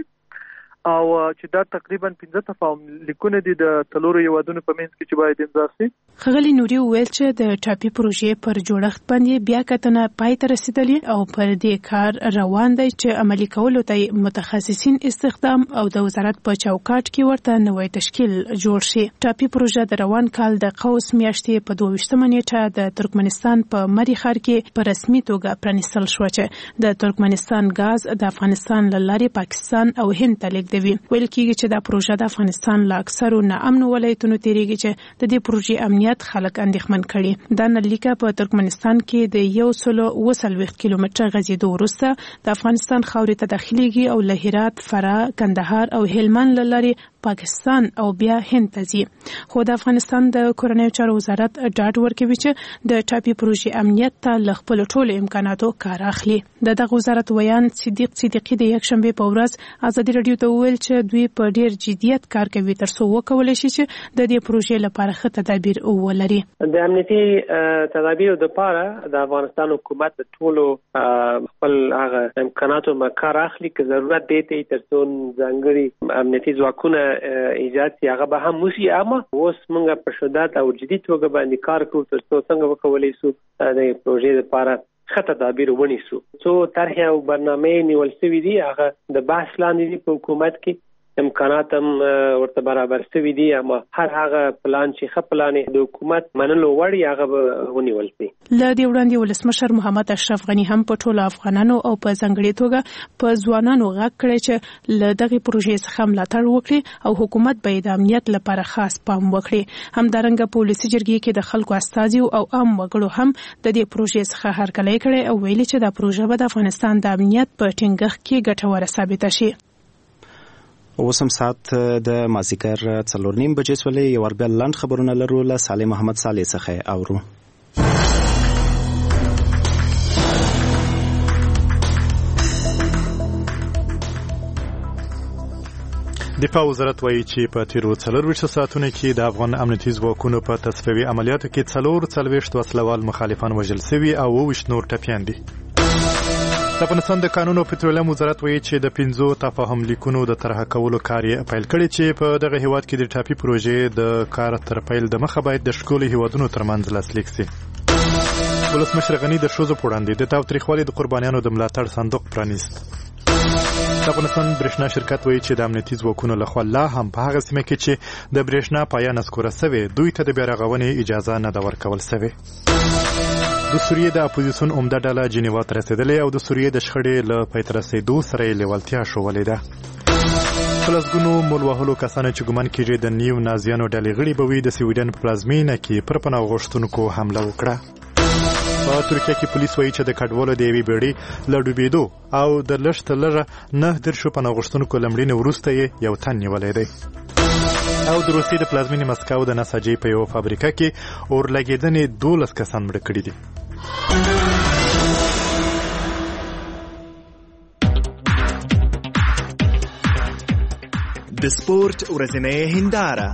او چې دا تقریبا 15 تفاهم لیکونه دي د تلورو هیوادونو په منځ کې چې باید امضا شي. ښاغلي نوري وویل چې د ټاپي پروژې پر جوړښت باندې بیا کتنه پای ته رسیدلې او پر دې کار روان دی چې عملي کولو ته متخصصین استخدام او د وزارت په چوکاټ کې ورته نوې تشکیل جوړ شي. ټاپي پروژه د روان کال د قوس میاشتې په 22 نیټه د ترکمنستان په مری ښار کې په رسمي توګه پرانیستل شو چې د ترکمنستان غاز د افغانستان له لارې پاکستان او هند ته لیږدوي. ویل کېږي چې دا پروژه د افغانستان له اکثرو ناامنو ولایتونو تیریږي چې د دې پروژې امنیت خلک اندېښمن کړي. دا نلیکه په ترکمنستان کې د 120 کیلومتره غځېدو وروسته د افغانستان خاورې ته داخليږي او له هرات، فراه، کندهار او هلمند لارې پاکستان او بیا هند ته ځي. خو د افغانستان د کورنیو چارو وزارت ډاډ ورکوي چې د ټاپي پروژې امنیت ته له خپلو ټولو امکاناتو کار اخلي. دغه وزارت ویان صدیق صدیقي د یکشنبې په ورځ ازادي راډیو ته وویل چې دوی په ډیر جدیت کار کوي ترڅو وکولای شي چې د دې پروژې لپاره ښه تدابیر ولري. د امنیتي تدابیرو لپاره د افغانستان حکومت د ټولو خپل هغه امکاناتو کار اخلي که ضرورت دی ترڅو ځانګړي امنیتي ځواکونه ایجاد شي هغه به هم وشي. اما اوس موږ په شدت او جدي توګه باندې کار کوو ترڅو څنګه وکولای شو د پروژې لپاره ښه تدابیر ونیسو. څو طرح او برنامې نیول شوي دي هغه د بحث لاندې دي په حکومت کې. امکانات هم ورته برابر شوي دي اما هر هغه پلان چې ښه پلان د حکومت منلو وړ هغه به ونیول شي. له دې وړاندې ولسمشر محمد اشرف غني هم په ټولو افغانانو او په ځانګړي توګه په ځوانانو غږ کړی چې له دغه پروژې څخه ملاتړ وکړي او حکومت به د امنیت لپاره خاص پام وکړي. همدارنګه په ولسي جرګې کې د خلکو استازي او عام وګړو هم د دې پروژې څخه هرکلی کړی او ویلي چې دا پروژه به د افغانستان د امنیت په ټینګښت کې ګټوره ثابته شي. اوسم ساعت د مازیګر 4:30 بجې سولې یو ور بل لاند خبرونه لرو له صالح محمد صالح څخه اورو. دفاع وزارت وایي چې په تیرو 24 ساعتونو کې د افغان امنیتي ځواکونو په تصفیوي عملیاتو کې 44 وسلوال مخالفان وژل شوي او 20 نور ټپیان دي. د افغانستان د قانون او پټرولیم وزارت وایي چې د 15 تفاهم لیکونو د طرح کولو کار یې پیل کړی چې په دغه هیواد کې د ټاپي پروژې د کار تر پیل د مخه باید د شکول هیوادونو ترمنځ لاسلیک شي. ولسمشر غني د ښځو په وړاندې د تاوتریخوالي د قربانیانو د ملاتړ صندوق پرانیست. د افغانستان برېښنا شرکت وایي چې د امنیتي ځواکونو لخوا لا هم په هغه سیمه کې چې د برېښنا پایه نسکوره شوې دوی ته د بیا رغونې اجازه نه ده ورکول شوې. د سوریې د اپوزیسیون عمده ډله جنیوا ته رسېدلې او د سوریې د شخړې له پای ته رسېدو سره یې لیوالتیا ښودلې ده. په لسګونو مول وهلو کسانو چې ګمان کېږي د نیو نازیانو ډلې غړي به وي د سویډن په پلازمینه کې پر پناه غوښتونکو حمله وکړه. په ترکیه کې پولیس وایي چې د کډوالو د یوې بیړۍ له ډوبېدو او د لږ تر لږه 9 پناه غوښتونکو له مړینې وروسته یې یو تن نیولی دی. او د روسیې د پلازمینې مسکو د نساجۍ په یوه فابریکه کې اور لګېدنې 12 کسان مړه کړي دي. د سپورت ورځنۍ هنداره.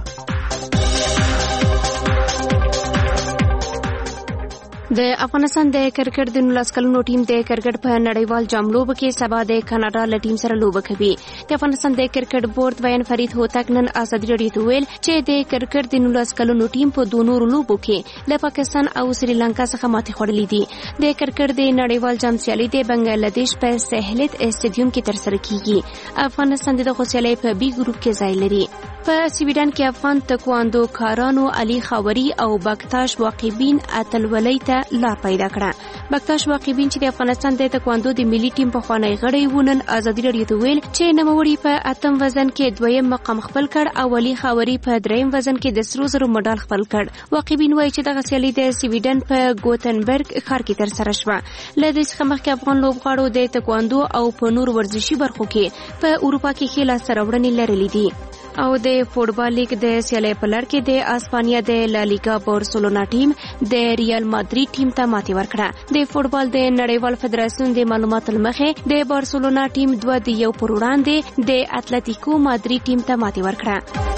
د افغانستان د کرکټ د 19 کلونو ټیم د کرکټ په نړیوال جام لوبه کې سبا د کاناډا له ټیم سره لوبه کوي. د افغانستان د کرکټ بورډ بیان فرید هوتک نن ازادي راډیو ته ویل چې د کرکټ د 19 کلونو ټیم په دوه نورو لوبو کې له پاکستان او سریلانکا څخه ماتې خوړلې دي. د کرکټ د نړیوال جام سیالي د بنگلاديش په سهلت استادیوم کې ترسره کیږي. افغانستان د سیالي په بي ګروپ کې ځای لري. په سویډن کې افغان تکواندو کارانو علي خاوري او بکتاش واقعبین اتلولۍ ته لار پیدا کړه. بکتاش واقعبین چې د افغانستان د تکواندو د ملي ټیم په خوانی غړی ونن ازادي راډیو ته ویل چې نوموړي په اتم وزن کې دویم مقام خپل کړ او علي خاوري په دریم وزن کې د سرو زرو مډال خپل کړ. واقعبین وایي چې دغه سیالي د سویډن په ګوتنبرګ ښار کې ترسره شوه. له دې څخه مخکې افغان لوبغاړو د تکواندو او په نور ورزشي برخو کې په اروپا کې ښې لاسته راوړنې لرلې دي. او د فوټبال لیګ د سیالۍ په لړ کې د اسپانیا د لالیګا بارسلونا ټیم د ریال مادرید ټیم ته ماتې ورکړه. د فوټبال د نړیوال فدراسیون د معلوماتو لمخې د بارسلونا ټیم 2-1 پر وړاندې د اتلتیکو مادرید ټیم ته ماتې ورکړه.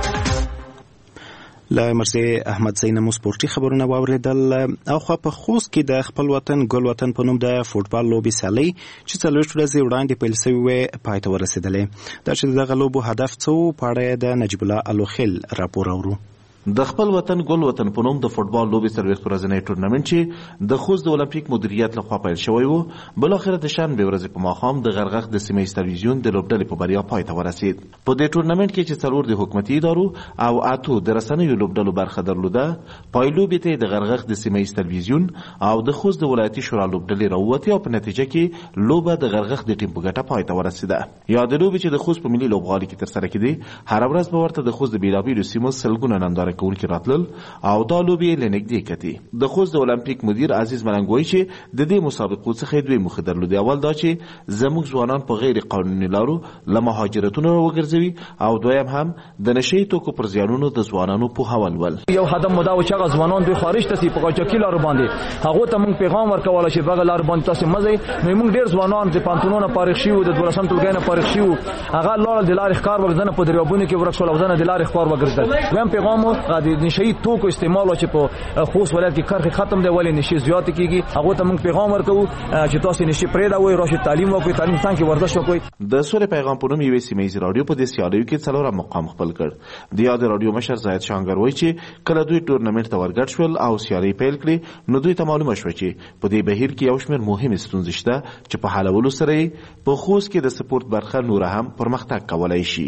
له مرزي احمد زینمو سپورتي خبرونه واوریدل. او خو په خوست کې د خپل وطن ګل وطن په نوم د فوټبال لوبي سیالي چې 4 ورځې وړاندې پیل شوې پای ته ورسېدلې. دا چې دغه لوبو هدف څه په اړه د نجیب الله الوخیل راپور اورو. د خپل وطن ګل وطن په نوم د فوټبال لوبي سرویس ورځنی ټورنمنت چې د خوست د اولمپیک مدیریت لخوا پیل شوی وو بل اخر د شنبه ورځ په ماښام د غرغښ د سیمې تلویزیون د لوبډلې په بریا پای ته ورسید. په دې ټورنمنت کې چې 4 د حکومتي ادارو او 8 د رسنیو لوبډلو برخه درلوده. پایلوبې ته د غرغښ د سیمې تلویزیون او د خوست د ولایتي شورا لوبډلې راووتې او په نتیجه کې لوبه د غرغښ د ټیم په ګټه پای ته ورسیده. یا د لوبې چې د خوست په ملي لوبغالي کې ترسره کېده هر ورځ به ورته د خوست د بیلابیلو سیمو سلګونه ننداره ترسره کوونکي راتلل او دا لوبې لنږدې کتي. د خوست د اولمپیک مدیر عزیز ملنګ وایي چې د دې مسابقو څخه دوی موخې درلودې. اول دا چې زموږ ځوانان په غیر قانوني لارو له مهاجرتونو وګرځوي او دویم هم د نشي توکو پر زیانونو د ځوانانو پوهول ول. یو هدف مو دا و چې هغه ځوانان دوی خارج ته سي په قاچاقي لارو باندې هغه ته موږ پیغام ورکول چې بغل لار باندې تاسو مزه نو موږ ډیر ځوانان د پانتونونو فارغ شي او د 12 ټولګي نه فارغ شي هغه لار د لارې ښکار ورزنه په دریابونو کې ورک شول او ځنه د لارې ښکار وګرځول. ویم پیغام د نشي توکو استعمال چې په خوست ولایت کې کرخه ختم دی ولې نشي زیات کیږي هغه ته موږ پیغام ورکو چې تاسو نشي پرېدا وای راشي تعلیم وکړئ تعلیم څنګه ورزش وکړئ. د سولې پیغام په نوم یو سیمایي رادیو په دې سیالیو کې څلورم مقام خپل کړ. د یاد رادیو مشر زاید شانګر وایي چې کله دوی ټورنمنت ته ورګډ شول او سیالي پیل کړې نو دوی ته معلومه شو چې په دې بهیر کې یو شمېر مهمې ستونزې شته چې په حلولو سره په خوست کې د سپورت برخه نور هم پرمختګ کولای شي.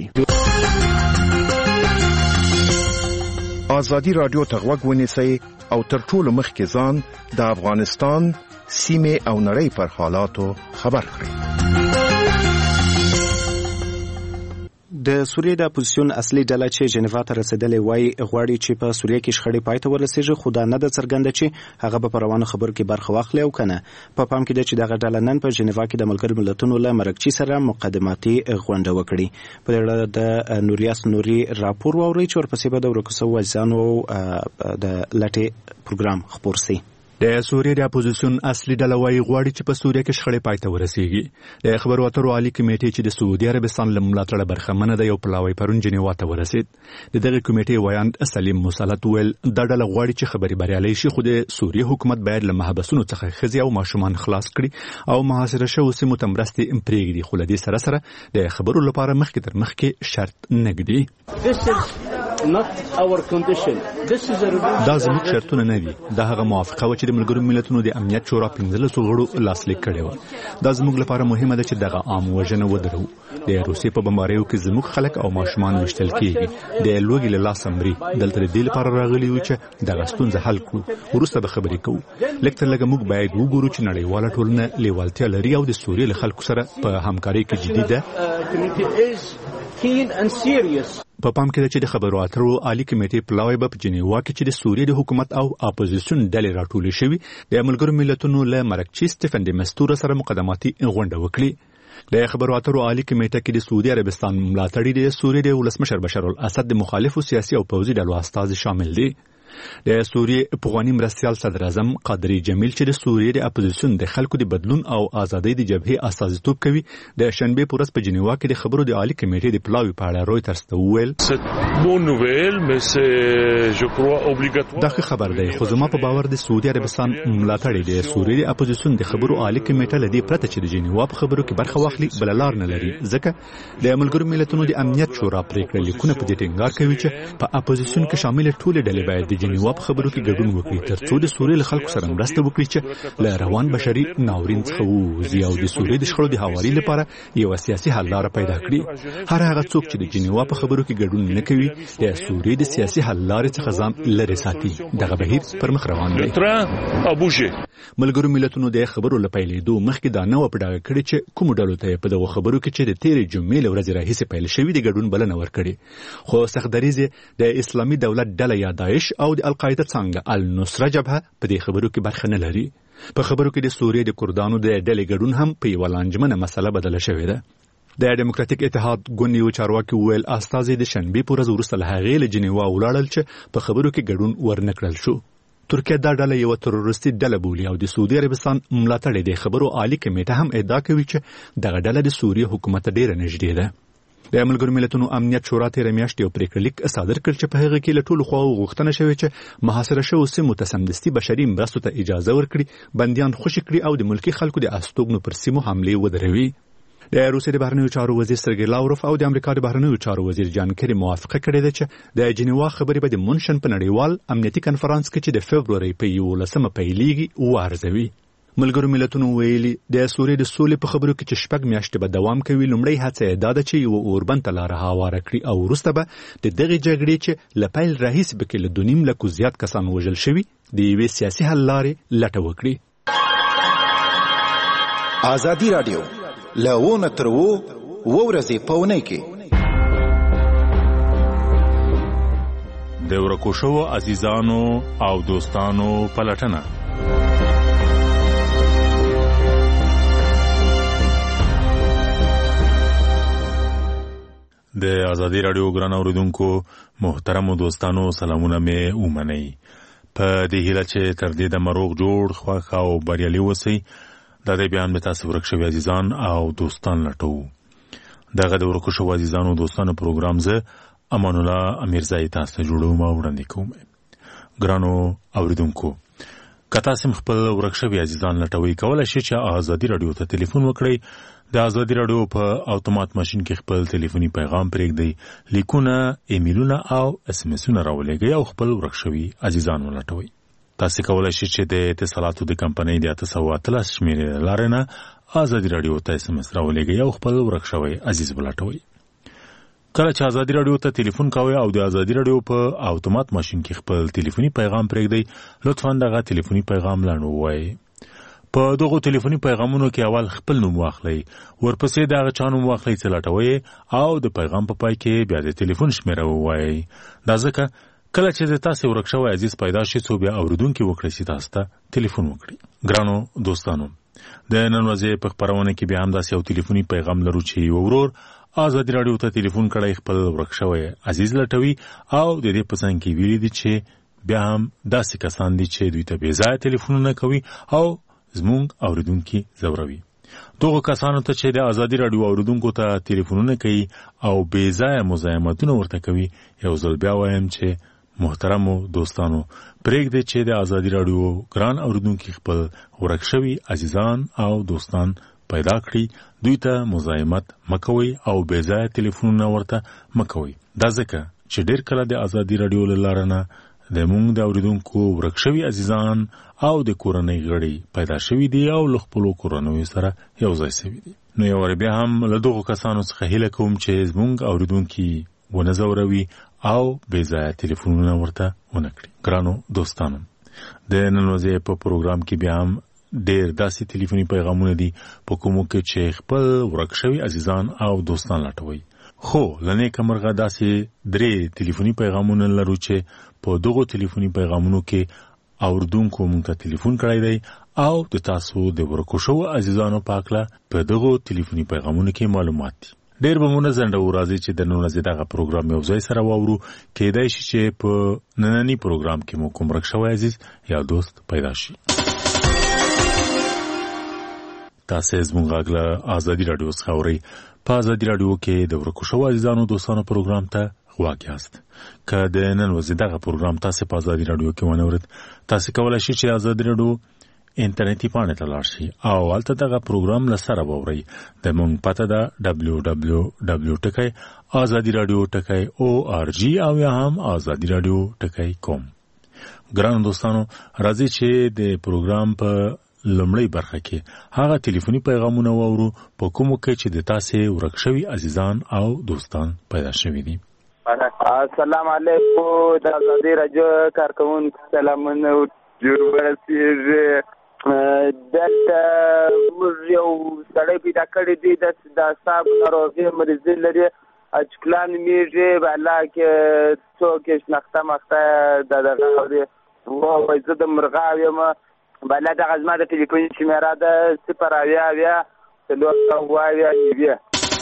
ازادي رادیو ته غوږ ونیسئ او تر ټولو مخکې ځان د افغانستان سیمه او نړۍ پر حالاتو خبر کړئ. د سوریې د اپوزیسیون اصلي ډله چې جنیوا ته رسیدلې وایي غواړي چې په سوریې کې شخړې پای ته ورسیږي خو دا نه ده څرګنده چې هغه به په روانو خبرو کې برخه واخلي او کنه. په پام کې ده چې دغه ډله نن په جنیوا کې د ملګرو ملتونو له مرکچي سره مقدماتي غونډه وکړي. په دې اړه د نوریاس نوري راپور واوري چې ورپسې به د ورکوسو وځانو د لټې پروګرام خبر سي. د سوریې د اپوزیسیون اصلي ډله وايي غواړي چې په سوریې کې شخړې پای ته ورسیږي. د خبرو اترو عالی کمیټې چې د سعودي عربستان له ملاتړه برخمنه ده یو پلاوی پرون جنیوا ته ورسید. د دغه کمیټې ویاند سلیم مسلط ویل دا ډله غواړي چې خبري بریالي شي خو د سوریې حکومت باید له محبسونو څخه ښځې او ماشومان خلاص کړي او محاصره شوو سیمو ته مرستې پرېږدي خو له دې سره سره د خبرو لپاره مخکې تر مخکې شرط نه ږدي. دا زموږ شرطونه نه دي. دا هغه موافقه و چې د ملګرو ملتونو د امنیت شورا 15 غړو لاسلیک کړې و. دا زموږ لپاره مهمه ده چې دغه عام وژنه ودرو. د روسیې په بمباریو کې زموږ خلک او ماشومان وشتل کیږي. د لوګي له لاس امري دلته د دې لپاره راغلي و چې دغه ستونزه حل کړو. وروسته به خبرې کوو. لکه لږه موږ باید وګورو چې نړیواله ټولنه لیوالتیا لري او د سوریې له خلکو سره په همکارۍ کې جدي ده. په پام کې ده چې د خبرو اترو عالی کمیټې پلاوی په جنیوا کې چې د سوریې د حکومت او اپوزیسیون ډلې راټولې شوې د ملګرو ملتونو له مرکچي سټیفن د مستور سره مقدماتي غونډه وکړي. د خبرو اترو عالی کمیټه کې د سعودي عربستان ملاتړي د سوریې د ولسمشر بشار الاسد د مخالفو سیاسي او پوځي ډلو استازي شامل دي. د سوریې افغاني مرستيال صدر اعظم قادری جمیل چې د سوریې د اپوزیسیون د خلکو د بدلون او ازادۍ د جبهې استازیتوب کوي د شنبه پورس په جنیوا کې د خبرو د عالی کمیټې د پلاوی په اړه رويټرز ته وویل دا خبر دی خو زما په باور د سعودي عربستان ملاتړي د سوریې د اپوزیسیون د خبرو عالی کمیټه لدی پرته چې د جنیوا په خبرو کې برخه واخلي بل لار نه لري ځکه د ملګرو ملتونو د امنیت شورا پریکړه لیکونه په دې ټینګار کوي چې په اپوزیسیون کې شامل ټول ډلې باید د جنیوا په خبرو کې ګډون وکړي ترڅو د سوریې له خلکو سره مرسته وکړي چې له روان بشري ناورین څخه ووځي او د سوریې د شخړو د هواري لپاره یو سیاسي حل لاره پیدا کړي. هر هغه څوک چې د جنیوا په خبرو کې ګډون نه کوي د سوریې د سیاسي حل لارې څخه ځان لرې ساتي. دغه بهیر پر مخ روان دی. ملګرو ملتونو د خبرو لپاره لیدو مخکې دا نو په ډاګه کړي چې کوم ډلو ته په دغه خبرو کې چې د تیرې جمعې له ورځې راهیسې پیل شوی د ګډون بلنه ورکړي خو سختدریزه د اسلامي دولت ډله یا داعش او د القاعده څنګه النصره جبهه په دې خبرو کې برخه نه لري. په خبرو کې د سوریې د کردانو د ډلې ګډون هم په یو لانجمنه مسله بدله شوې ده. د ډیموکراتیک اتحاد ګوندیو چارواکي ویل استازي د شنبه پورز وروسته له هغې له جنیوا ولاړل چې په خبرو کې ګډون ورنکړل شو. ترکیه دا ډله یو تروریستي ډله بولي او د سعودي عربستان ملاتړ د خبرو عالی کمیټه هم ادعا کوي چې دغه ډله د سوریې حکومت ډیره نږدې ده. د ملګرو ملتونو امنیت شورا تیر میاشت یو پریکړه لیک صادر کړ چې په هغه کې له ټولو خواو غوښتنه شوې چې محاصره شوو سیمو ته سمدستي بشري مرستو ته اجازه ورکړي بنديان خوشي کړي او د ملکی خلکو د استوګنو پر سیمو حمله ودروي. د روسیې د بهرنیو چارو وزیر سرګی لاوروف او د امریکا د بهرنیو چارو وزیر جان کری موافقه کړې ده چې د جنیوا خبرې به د مونشن په نړیوال امنیتي کنفرانس کې چې د فبروري په 11 پیلېږي وارزوي. ملګرو ملتونو ویلي د سوریې د سولې په خبرو کې چې شپږ میاشتې به دوام کوي لومړی هڅه دا ده چې یو اوربند لار هواره کړي او وروسته به د دغه جګړې چې لپیل رئیس بکې له 2.5 لک زیات کسان وژل شوي د یوې سیاسي حل لارې لټه وکړي. ازادي رادیو لونه تر ورځې پونه کې د د ورکو شوو عزیزانو او دوستانو پلټنه. د ازادي رادیو ګران اوریدونکو محترمو دوستانو سلامونه مې ومنئ. په دې هیله چې تر دې د مروغ جوړ خوښ او بریالي اوسئ. دا د بیان به تاسو ورک شوي عزیزان او دوستان لټوو. دغه د ورکو شوو عزیزانو او دوستانو پروګرام زه امان الله امیرزای تاسو ته جوړوم او وړاندې کوم. ګرانو اوریدونکو که تاسو خپل ورک شوي عزیزان لټوئ کولی شئ چې ازادي رادیو ته ټلیفون وکړئ. د ازادي رادیو په اتومات ماشین کې خپل ټلیفوني پیغام پرېږدئ، لیکونه، ایمیلونه او اس ام اسونه راولېږئ او خپل ورک شوي عزیزان ولټوئ. تاسو کولی شئ چې د اتصالاتو د کمپنۍ د 813 شمېرې له لارې نه ازادي رادیو ته اس ام اس راولېږئ او خپل ورک شوی عزیز ولټوئ. کله چې ازادي رادیو ته ټلیفون کوئ او د ازادي رادیو په اتومات ماشین کې خپل ټلیفوني پیغام پرېږدئ، لطفاً دغه ټلیفوني پیغام لنډ ووایئ. په دغو ټلیفوني پیغامونو کې اول خپل نوم واخلئ، ورپسې د هغه چا نوم واخلئ چې لټوئ او د پیغام په پای کې بیا د ټلیفون شمېره ووایئ. دا ځکه کله چې د تاسو ورک شوی عزیز پیدا شي څو بیا اوریدونکي وکړي چې تاسو ته ټلیفون وکړي. ګرانو دوستانو د نن ورځې په خپرونه کې بیا هم داسې یو ټلیفوني پیغام لرو چې یو ورور ازادي رادیو ته ټلیفون کړی خپل ورک شوی عزیز لټوي او د دې په څنګ کې ویلي دي چې بیا هم داسې کسان دي چې دوی ته بې ځایه ټلیفونونه کوي او زمونږ اوریدونکي ځوروي. دغو کسانو ته چې د ازادي رادیو اوریدونکو ته ټلیفونونه کوي او بې ځایه مزاحمتونه ورته کوي، یو ځل بیا وایم چې محترمو دوستانو پرېږدئ چې د ازادي رادیو ګران اوریدونکي خپل ورک شوي عزیزان او دوستان پیدا کړي، دوی ته مزاحمت مکوئ او بې ځایه ټلیفونونه ورته مکوئ. دا ځکه چې ډېر کله د ازادي رادیو له لارې نه د مونږ د اوریدونکو ورک شوي عزیزان او د کورنۍ غړي پیدا شوي دي او له خپلو کورنیو سره یو ځای شوي دي. نو یو وار بیا هم له دغو کسانو څخه هیله کوم چې زمونږ اوریدونکي ونه ځوروي او بې ځایه ټلیفونونه ورته ونه کړي. ګرانو دوستانو د نن ورځې په پروګرام کې بیا هم ډېر داسې ټلیفوني پیغامونه دي په کومو کې چې خپل ورک شوي عزیزان او دوستان لټوي. خو له نیکه مرغه داسې 3 ټلیفوني پیغامونه لرو چې په دغو ټلیفوني پیغامونو کې اوریدونکو مونږ ته ټلیفون کړی دی او د تاسو د ورکو شوو عزیزانو په هکله په دغو ټلیفوني پیغامونو کې معلومات دي. ډېر به مو نه ځنډوو، راځئ چې د نن ورځې دغه پروګرام یو ځای سره واورو. کیدای شي چې په ننني پروګرام کې مو کوم ورک شوی عزیز یا دوست پیدا شي. تاسو زموږ غږ له ازادي رادیو څخه اورئ. په ازادي رادیو کې د ورکو شوو عزیزانو دوستانو پروګرام ته غوږ یاست. که د نن ورځې دغه پروګرام تاسو په ازادي رادیو کې ونه اورئ، تاسو کولی شئ چې ازادي رادیو انټرنیټي پاڼې ته لاړ شئ او هلته دغه پروګرام له سره واورئ. د مونږ پته ده www.azadiradio.org او یا هم azadiradio.com. ګرانو دوستانو راځئ چې د پروګرام په لومړی برخه کې هغه ټلیفوني پیغامونه واورو په کومو کې چې د تاسو ورک شوي عزیزان او دوستان پیدا شوي دي. السلام علیکم د ازادي رادیو کارکونکو سلامونه ورسیږي. دلته موږ یو سړی پیدا کړی دی د اعصابو ناروغۍ مریض لري، اچکلان میږي بالا کې څوک شناخته مخته دغه وایي زه د مرغاو یم بالا دغه زما د ټلیفون شمېره ده 0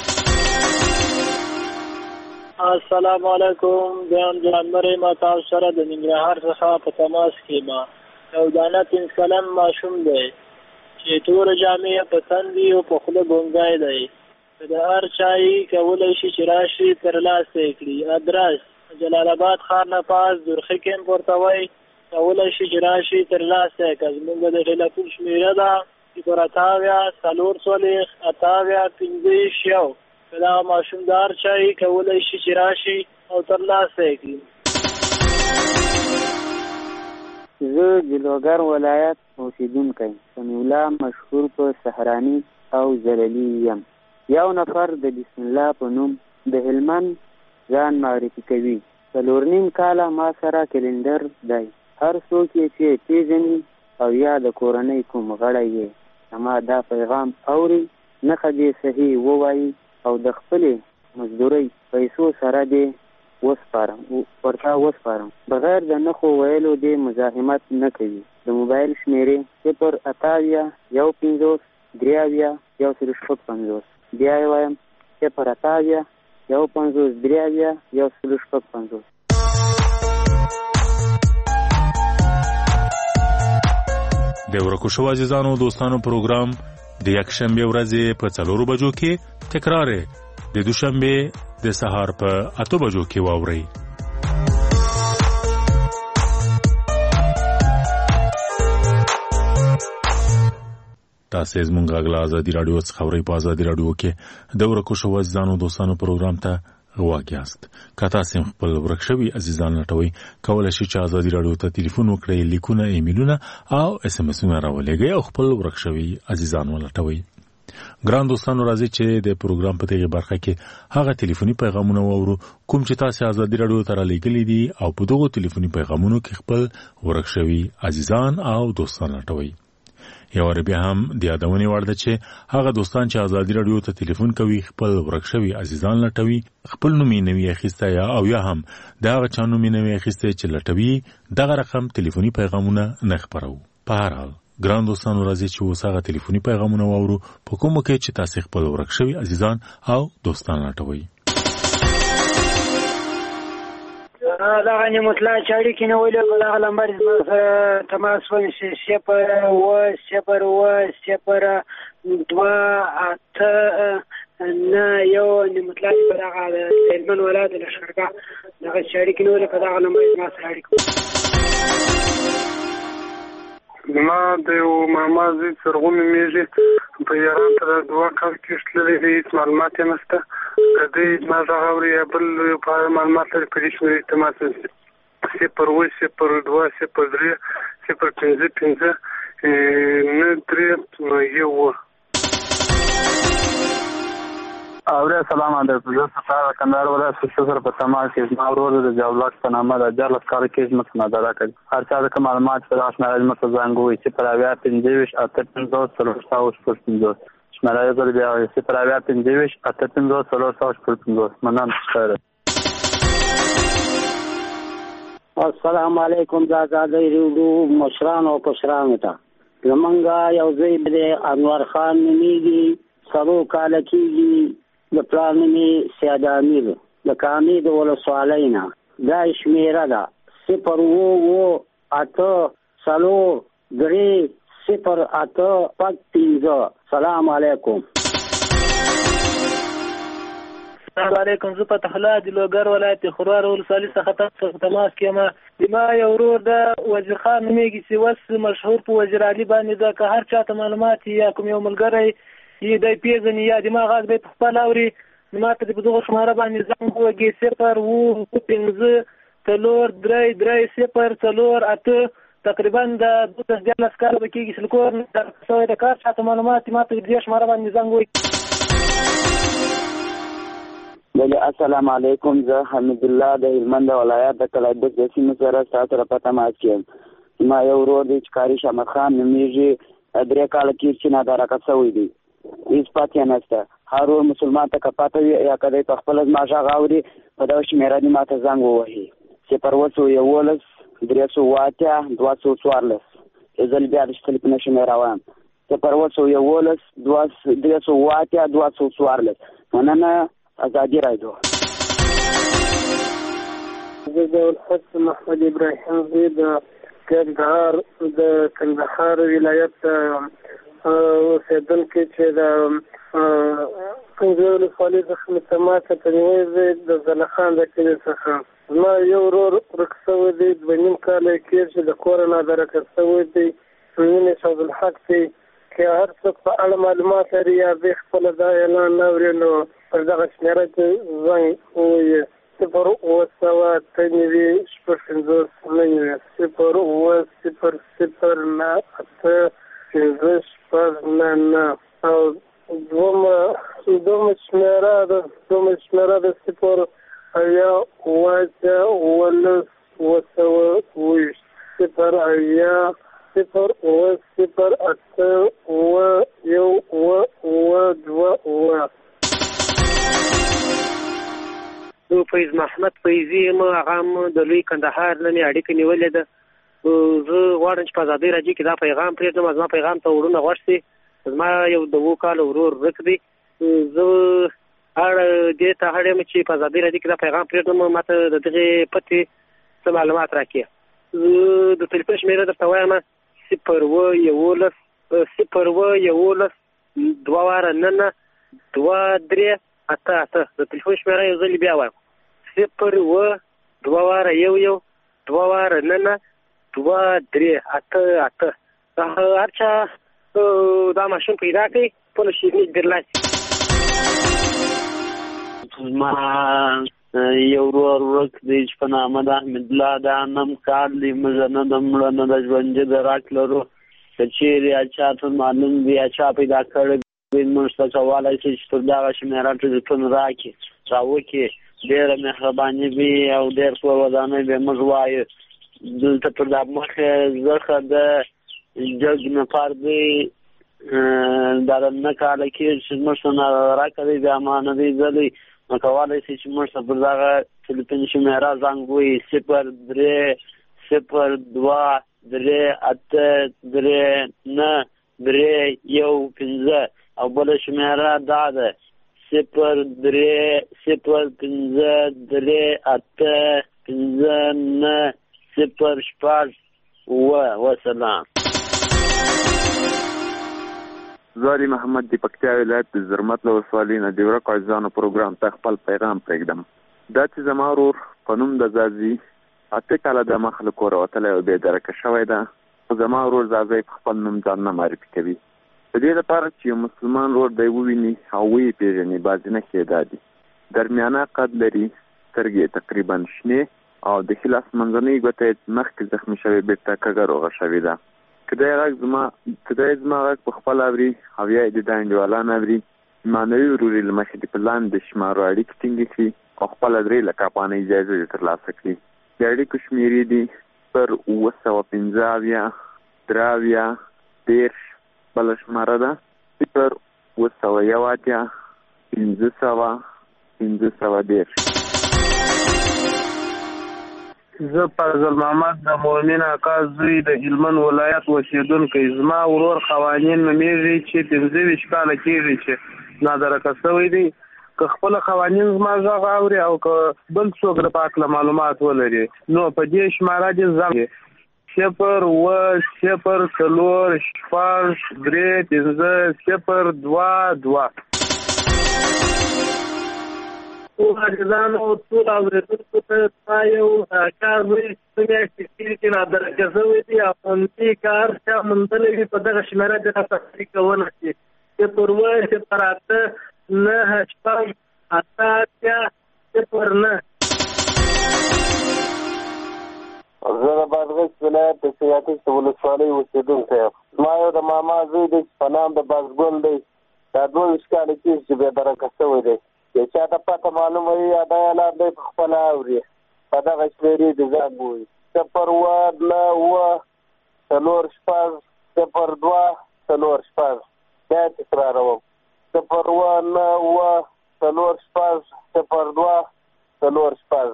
السلام علیکم. بیان جانمرې ما تاسو سره د ننګرهار څخه په تماس کې ما یو دانه 3 کلن ماشوم دی چې تور جامې په تن دي او په خوله ګونګی دی. د هر چای کولی شي چې راشي ترلاسه کړي. ادرس جلال آباد ښار نه پاس درخي کیمپ ورته وایي، کولی شي چې راشي ترلاسه کړي. زموږ د ټلیفون شمېره ده 080 دا ماشوم دار چای کولی شي چې راشي او ترلاسه کړي. زه جلوګر ولایت اوسیدونکی سمیع الله مشهور په سهرانی او زللی یم. یو نفر د بسم الله په نوم د هلمند ځان معرفي کوي. 4.5 کاله ما سره کلندر دی. هر څوک یې چې پیژني او یا د کورنۍ کوم غړی یې زما دا پیغام اوري نښه دې صحیح ووایي او د خپلې مزدورۍ پیسو سره دې وسپارم بغیر د نښو ویلو دې مزاحمت نه کوي. د موبایل شمیرې 088 150 53 150. بیا یې وایم 088 150 53 150. د ورکو شو عزیزانو دوستانو پروګرام د یکشنبه ورځې په 4 بجو کې تکرار د دوشنبه د سهار په 8 بجو کې واوري. تاسو زموږ غلا ازادي رادیو څخه خبرې په ازادي رادیو کې د ورکو شو عزیزانو دوستانو پروګرام ته غواګیاست. کته سیم خپل ورکشوي عزیزان لټوي کولای شي چې ازادي رادیو ته ټلیفون وکړي، لیکونه، ایمیلونه او اس ام اسونه راولېږي او خپل ورکشوي عزیزان ولټوي. ګران دوستانو راځي چې د پروګرام په دغه برخه کې هغه ټلیفوني پیغامونه وورو کوم چې تاسو ازادي رادیو ته را لېږلي دي او په دغه ټلیفوني پیغامونو کې خپل ورکشوي عزیزان او دوستان لټوي. یو بیا هم د یادونې وړ ده چې هغه دوستان چې ازادي رادیو ته ټلیفون کوي خپل ورکشوي عزیزان لټوي خپل نوم نوي اخیسته یا هم دا هغه چا نوم نوي اخیسته چې لټوي دغه رقم ټلیفوني پیغامونه نه خبرو. په هر حال ګران دوستانو راځي چې اوس هغه ټلیفوني پیغامونه وورو په کومو کې چې تاسو خپل ورکشوي عزیزان او دوستان لټوي. دا غني مطلع چاري کې نه ویل په هغه لمبر تماس ونشي 0-2 یو مطلع په هغه هلمند ولایت لشکرګاه دا چاري کې نه ویل په هغه لمبر تماس اړیکو. ما د ماما زی سرغون میږي په ایران ته 2 کال کې شلې هیڅ معلومات نشته. کدی ما زغوري بل په معلومات لري په دې شوري تماس 0-3 نه 3 یو. اوره سلام علیکم. زه سفر کندهار ولایت سره په تماس کې ما ورور د جوړلاک په نامه د جرلس کار کې خدمت مداره کړ. هر څه د معلومات پر اساس نه زنګوي چې پر اویا 25 850 شماره زر بیا 0-25 850 مننه ستاره. السلام علیکم. دا زادی ریډو مشران او پشران ته زمونږه یو ځای د انور خان نومیږي سبو کال کېږي د پلانمي سیاده امیر د کامې د ولسوالینا دا شمیره ده 0-8-3-0-8-5. سلام علیکم. السلام علیکم. زه په تحلا د لوګر ولایت خروار ولسوالۍ څخه تاسو تماس کوم. د ما یو ورور د وزیر خان نومیږي چې وس مشهور په وزیر علي باندې ده که هر چاته معلومات یا کوم یو ملګری یې د پیژنې یا د ما غږ به خپل اوري ما ته په دغه شماره باندې زنګ وږي 0-5-3-3-0-8 تقریبا د 12 کال بکیږي سلکور د کار چاته معلومات ما ته د شماره باندې زنګ وږي. بله السلام علیکم. زه حمید الله د هلمند ولایت د کلایبک د سیمې سره تاسو را پته مات کیم. ما یو ورور د چکاري شمد خان نومیږي 3 کال کې چې ناداره کڅوي دي هیڅ پاتې نشته. هر مسلمان ته کپاته وي یا کله په خپل ماجا غاوري په دغه شمیره دي ماته زنګ ووهي 0-1-2-214 ازل بیا د ټلیفون شمیره وایم 0-1-2-214 مننه. ازادي رادیو. زه د الحق محمد ابراهیم زی د کندهار ولایت اوسېدونکی چې د کنځول ولسوالۍ څخه تماس ته نیولې د زلخان د کلي څخه ما یو ورور رخصوي دی 2 کال کې چې د کورونا درکړې دی وینې شاو الحق دی که هر څوک په اړه معلومات لري یا به خپل دا اعلان نوري نو پر دغه شمیره کې زنګ ووایي 0-8-9 او دومره شمیره د 0-8-2 فیض محمد فیضي یم، هغه هم د لوی کندهار نه مې اړیکه نیولې ده. زه غواړم چې په ازادۍ راډیو کې دا پیغام پرېږدم، زما پیغام ته ورونه غوږ شي. زما یو د 2 کاله ورور ورک دی. زه دې ته اړ یم چې په ازادۍ راډیو کې دا پیغام پرېږدم، ماته د دغې پتې څه معلومات راکړي. زه د تلیفون شمېره درته وایم 011 011 299 2388. د تلیفون شمېره یو ځل بیا وایم 011 299 2388. هر چا دا ماشوم پیدا کړي ټول شیرني درلاسي. زما یو ورور ورک دی چې په نامه د احمدالله د انم کار دی، موږ نه د مړه نه د ژوندي د راک لرو. که چېرې چا ته معلوم وي یا چا پیدا کړی وي موږ ته کولی شي چې پر دغه شمېره ټلیفون راکړي راوکړي. ډېره مهرباني وي او ډېر ښه ودانۍ به موږ وایو. دلته پر دا مخې زخه د جګ نفر دی دا د 9 کاله کېږي چې موږ ته راکړی بیا ما نه دی ځلی، نو کولی شي چې موږ ته پر دغه تلیفون شمېره زنګ ووهي 03-02-38-39-315 او بله شمېره دا ده 03-03-38-59-06. وسلام. زاری محمد دی پکتیا ولایت د زرمت له ولسوالۍ نه د ورکو عزیزانو پروګرام ته خپل پیغام پرېږدم. دا چې زما ورور په نوم د زازي 8 کاله د مخ له کوره وتلی او بېدرکه شوی ده، خو زما ورور زازی په خپل نوم ځان نه معرفي کوي. د دې لپاره چې یو مسلمان ورور دی وویني او ویې پېژني بعضې نښې یې دا دي: درمیانه قد لري، سترګې تقریبا شنې او د ښي لاس منځنۍ ګوته یې مخکې زخمي شوې بېرته کږه روغه شوې ده. که دی زما غږ په خپل اوري او یا یې د دا انډیوالان اوري، معنوي ورور یې له مخې د په لاندې شمارو اړیکې ټینګې کړي او خپله 3 لک افغانۍ جایزه یې ترلاسه کړي. د اړیکو شمېرې دي 0-915 30 بله شماره ده 0-918 1510. زه فضل محمد د مؤمن اکا زوی د هلمند ولایت اوسېدونکی. زما ورور قوانین نومیږي چې 25 کاله کېږي چې نادرکه شوی دی. که خپل قوانین زما غږ اوري او که بل څوک د پاک له معلومات ولري نو په دې شماره دې زنګ 0-0-4-3-15-0-22. عزیزانو ټول اورېدونکو ته دا یو کار وایي چې میاشتې تېرې کې نادرکه شوی دی او همدې کار چا موندلی وي په دغه شمېره دې ته تصدیق کولی شي 0-8-9-8-0-9. زه د بادغیس ولایت د سیاتیک ولسوالۍ اوسېدونکی یم. زما یو د ماما زوی دی چې په نام د بازګل دی. دا 22 کاله کېږي چې بېدرکه شوی دی. که چا ته پته معلومه وي یا دا اعلان دی په خپله اوري په دغه شمېرې د زنګ ووهي 0-9-4-6-0-2-4-6. بیا یې تکراروم 0-9-4-6-0-2-4.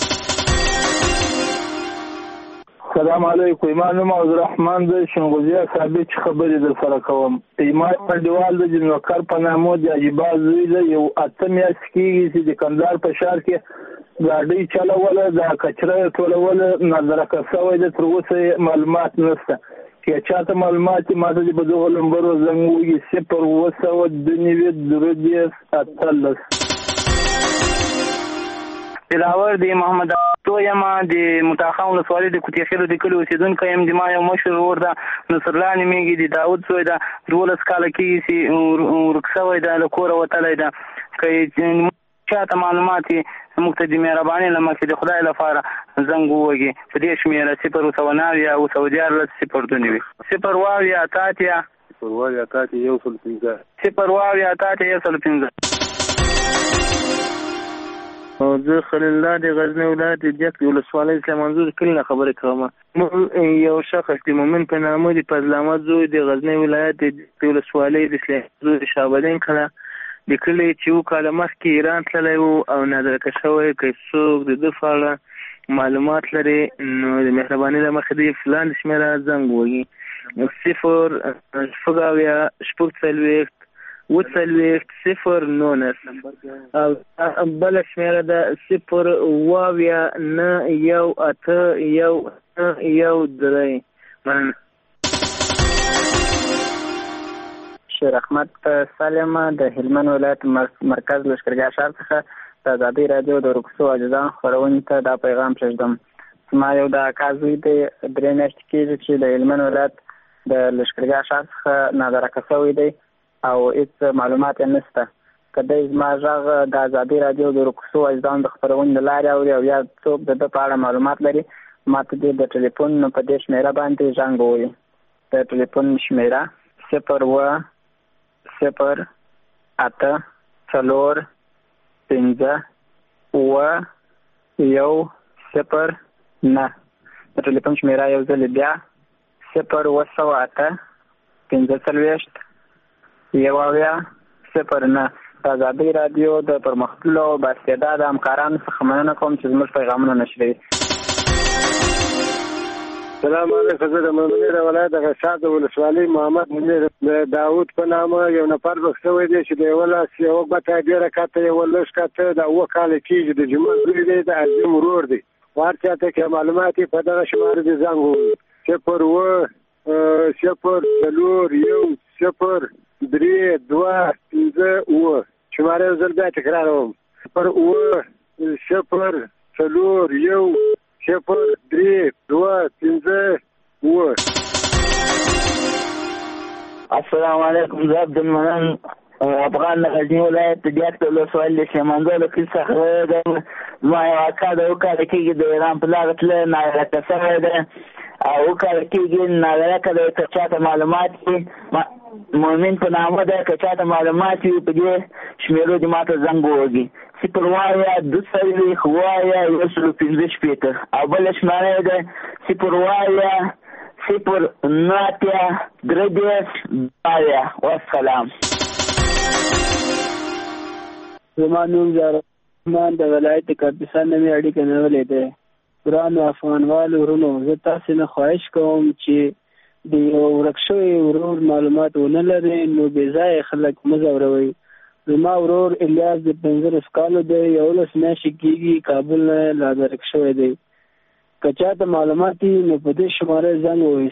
سلام علیکم. ما نوم عبدالرحمن د شنغوزیه ثابت خبرې در سره کوم. ایمان منډیوال د جنوکر په نامو د عجیبا زوی ده. یو 8 میاشتې کېږي چې د کندهار په ښار کې ګاډۍ چلوله، دا کچره یې ټولوله، نادرکه شوی ده. تر اوسه یې معلومات نشته. که چا ته معلومات یې ما ته د په دغو نمبرو زنګ ووهي 0-9-2-18. دلاور د محمد تو یم د متاخم ولسوالۍ د کوټیخیلو د کلي اوسېدونکی یم. د ما یو مشر ورور ده نصرالله نومېږي، د داود زوی ده. 12 کاله کېږي چې ورک شوی ده، له کوره وتلی ده. که چا ته معلومات یې موږ ته د مهربانۍ له مخې د خدای لپاره زنګ ووهي په دې شمېره 0-9-9-0-2-0-15 0-9-9-1-15. زه خلیل الله د غزنی ولایت د جک ولسوالۍ اسلام منظور کلي نه خبرې کوم. یو شخص د مومن په نامه د فضل احمد زوی د غزنی ولایت د ولسوالۍ د اسلام منظور شابدین کله د کلی چې کاله مخکې ایران تللی و او نادرکه شوی که څوک د ده په اړه معلومات لري نو د مهربانۍ له مخې د فلان شمېره زنګ ووهي 0 او بله شمېره ده 0 مننه. شیر احمد سالم د هلمند ولایت مرکز لښکرګاه ښار څخه د ازادۍ راډیو د رکسو عاجزان خپرونې ته دا پیغام پرېږدم. زما یو د اکا زوی دی 3 میاشتې کېږي چې د هلمند ولایت د لښکرګاه ښار څخه نادرکه شوی دی او هېڅ معلومات یې نشته. که دی زما غږ د ازادۍ راډیو د رکسو عاجزان د خپرونې له لارې اوري او یا څوک د ده په اړه معلومات لري ما ته دې د ټلیفون په دې شمېره باندې زنګ ووهي. د ټلیفون شمېره 0 د ټلیفون شمېره یو ځل بیا 0 د ازادۍ راډیو د پرمختللو او بااستعداده همکارانو څخه مننه کوم چې زموږ پیغامونه نشروي. سلام علیکم. زه د مېمنې ولایت د غشاد ولسوالۍ محمد منیر د داود په نامه یو نفر بخښ شوی دی چې د یو لاس یو بټه ډېره کاته یو لږ کاته د 7 کاله کېږي د جمعه زوی دی د عظیم ورور دی. هر چاته کې معلومات په دغه شماره دي زنګ ووهي 0 شماره یو ځل بیا تکراروم 0 السلام علیکم. زه عبدالمنان افغان د غزني ولایت د دیاک ولسوالۍ د شیمانځلو کلي څخه یم. زما یو اکا د 7 کاله کېږي د ایران په لاره تللی نادرکه شوی دی او 7 کاله کېږي نادرکه دی. که چاته معلومات وي مؤمن په نامه ده که چاته معلومات وي په دې شمېرو دې ما ته زنګ ووهي 0 او بله شماره یې ده 0 والسلام. زما نوم زهرالرحمن د ولایت کاپیسا نه مې اړیکه نیولې ده. ګرانو افغانوالو ورونو زه تاسې نه خواهش کوم چې د یو ورک شوي ورور معلومات ونه لرئ نو بې ځایه خلک مه ځوروئ. زما ورور الیاس د 15 کالو دی 11 میاشتې کېږي کابل نه نادرک شوی دی. که چاته معلومات وي نو په دې شماره زنګ ووهي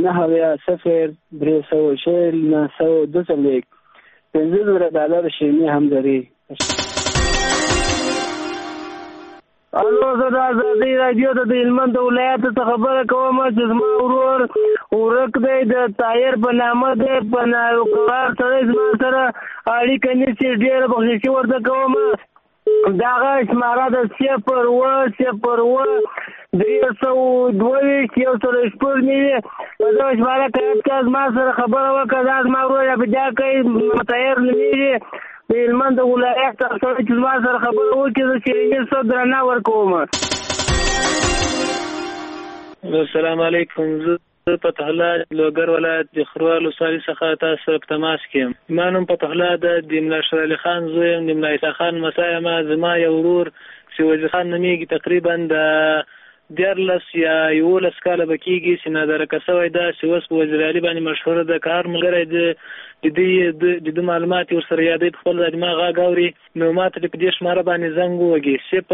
0 $50 شیریني هم لري. الو زه د ازادۍ راډیو د هلمند ولایت څخه خبره کوم چې زما ورور ورک دی د طاهر په نامه دی په ناروکوار سره زما سره اړیکه نیسي ډېره بخښنه ورته کوم. دغه شماره د 0 په دغه شماره که زما سره خبره وکړه دا زما ورور یا بیا کوي طاهر نومېږي د هلمند ولایت څخه چې زما سره خبره وکړي زه شیریني څه درنه ورکوم. السلام علیکم. زه فتح الله لوګر ولایت د خروال ولسوالۍ څخه تاسو سره په تماس کې یم. زما نوم فتح الله د ملا شیر علي خان زوی یم. د ملا عیسی خان مسا یم. زما یو ورور چې وزیر خان نومېږي تقریبا د 14 یا 11 کاله به کېږي چې نادرکه شوی ده چې اوس په وزیر علي باندې مشهوره ده. که هر ملګری د دې معلومات ورسره یادوي په خپل دماغ غږ اوري نو ما ته په دې شماره باندې زنګ ووهي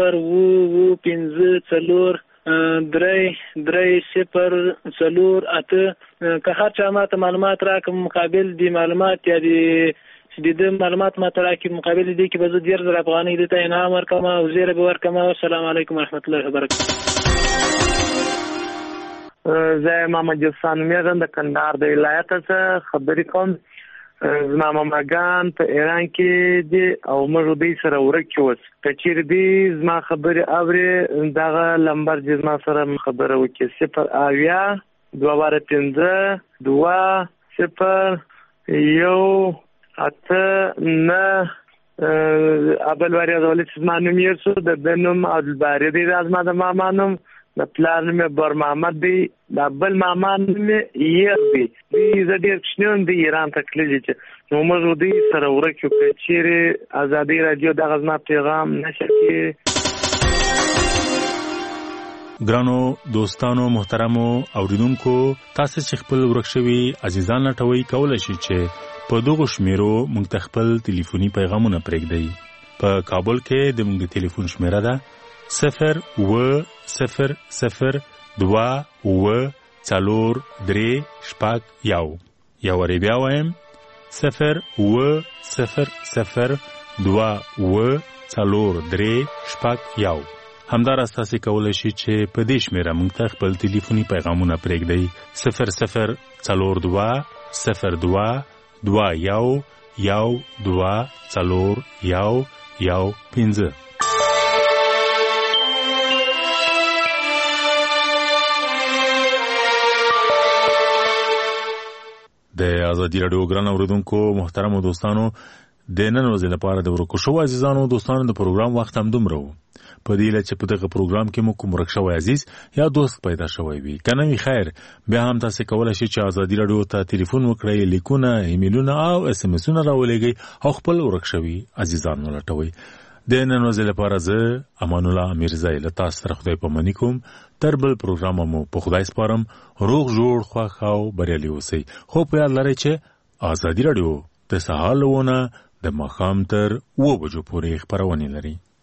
0 که هر چا ما ته معلومات راکړي مقابل دې معلومات یا د معلومات ما ته راکړي مقابل دې کې به زه 10,000 افغانۍ دې ته انعام ورکړم او زیره به ورکړم. السلام علیکم ورحمت الله وبرکاته. زه محمد جوسان نومېږم د کندهار د ولایت څخه خبرې کوم. زما ماماګان په ایران کې دي او موږ دوی سره ورک اوس که چیرې دوی زما خبرې اوري دغه لمبر چې زما سره خبره وکړي 0 اول واری از اولی چیز معلوم یه شد به نوم عبدالباری دید از ماده مامانم د پلار نوم بر محمد دی د بل ماما نوم یې دی زه ډېر کوچنی دی ایران ته تللی چې نو موږ دوی سره ورک یو که چیرې ازادي راډیو دغه زما پیغام نشر کړي. ګرانو دوستانو محترمو اوریدونکو تاسو چې خپل ورک شوي عزیزان لټوي کولای شئ چې په دغه شمیرو موږ ته خپل ټلیفوني پیغامونه پرېږدئ. په کابل کې د موږ ټلیفون شمیره ده 0-0-0-2-4-3-1 یا وری بیا وایم 0-0-0-2-4-3-1 همداراز تاسو کولای شئ چې په دې شمیره موږ ته خپل ټلیفوني پیغامونه پرېږدئ 0-0-4-2-1-2-4-1-15. د ازادي راډیو ګران اوریدونکو محترمو دوستانو د نن ورځې لپاره د ورکو شو عزیزانو دوستانو د پروګرام وخت هم دومره و. په دې لچ په دغه پروګرام کې مو کوم ورک شو عزیز یا دوست پیدا شوی وي کنه وی خیر بیا هم تاسو کولای شئ چې ازادي راډیو ته ټلیفون وکړئ لیکونه ایمیلونه او اس ام اسونه راولېږئ او خپل ورک شوی عزیزانو لټوي. د نن ورځې لپاره زه امان الله میرزای له تاسو سره خدای پاماني کوم. تر بل پروګرام مو په خدای سپارم. روغ جوړ خوښ او بریالي اوسئ. خو په یاد لرئ چې ازادي راډیو د سهار لونه د ماښام تر 2 بجو پورې خبرونه لري.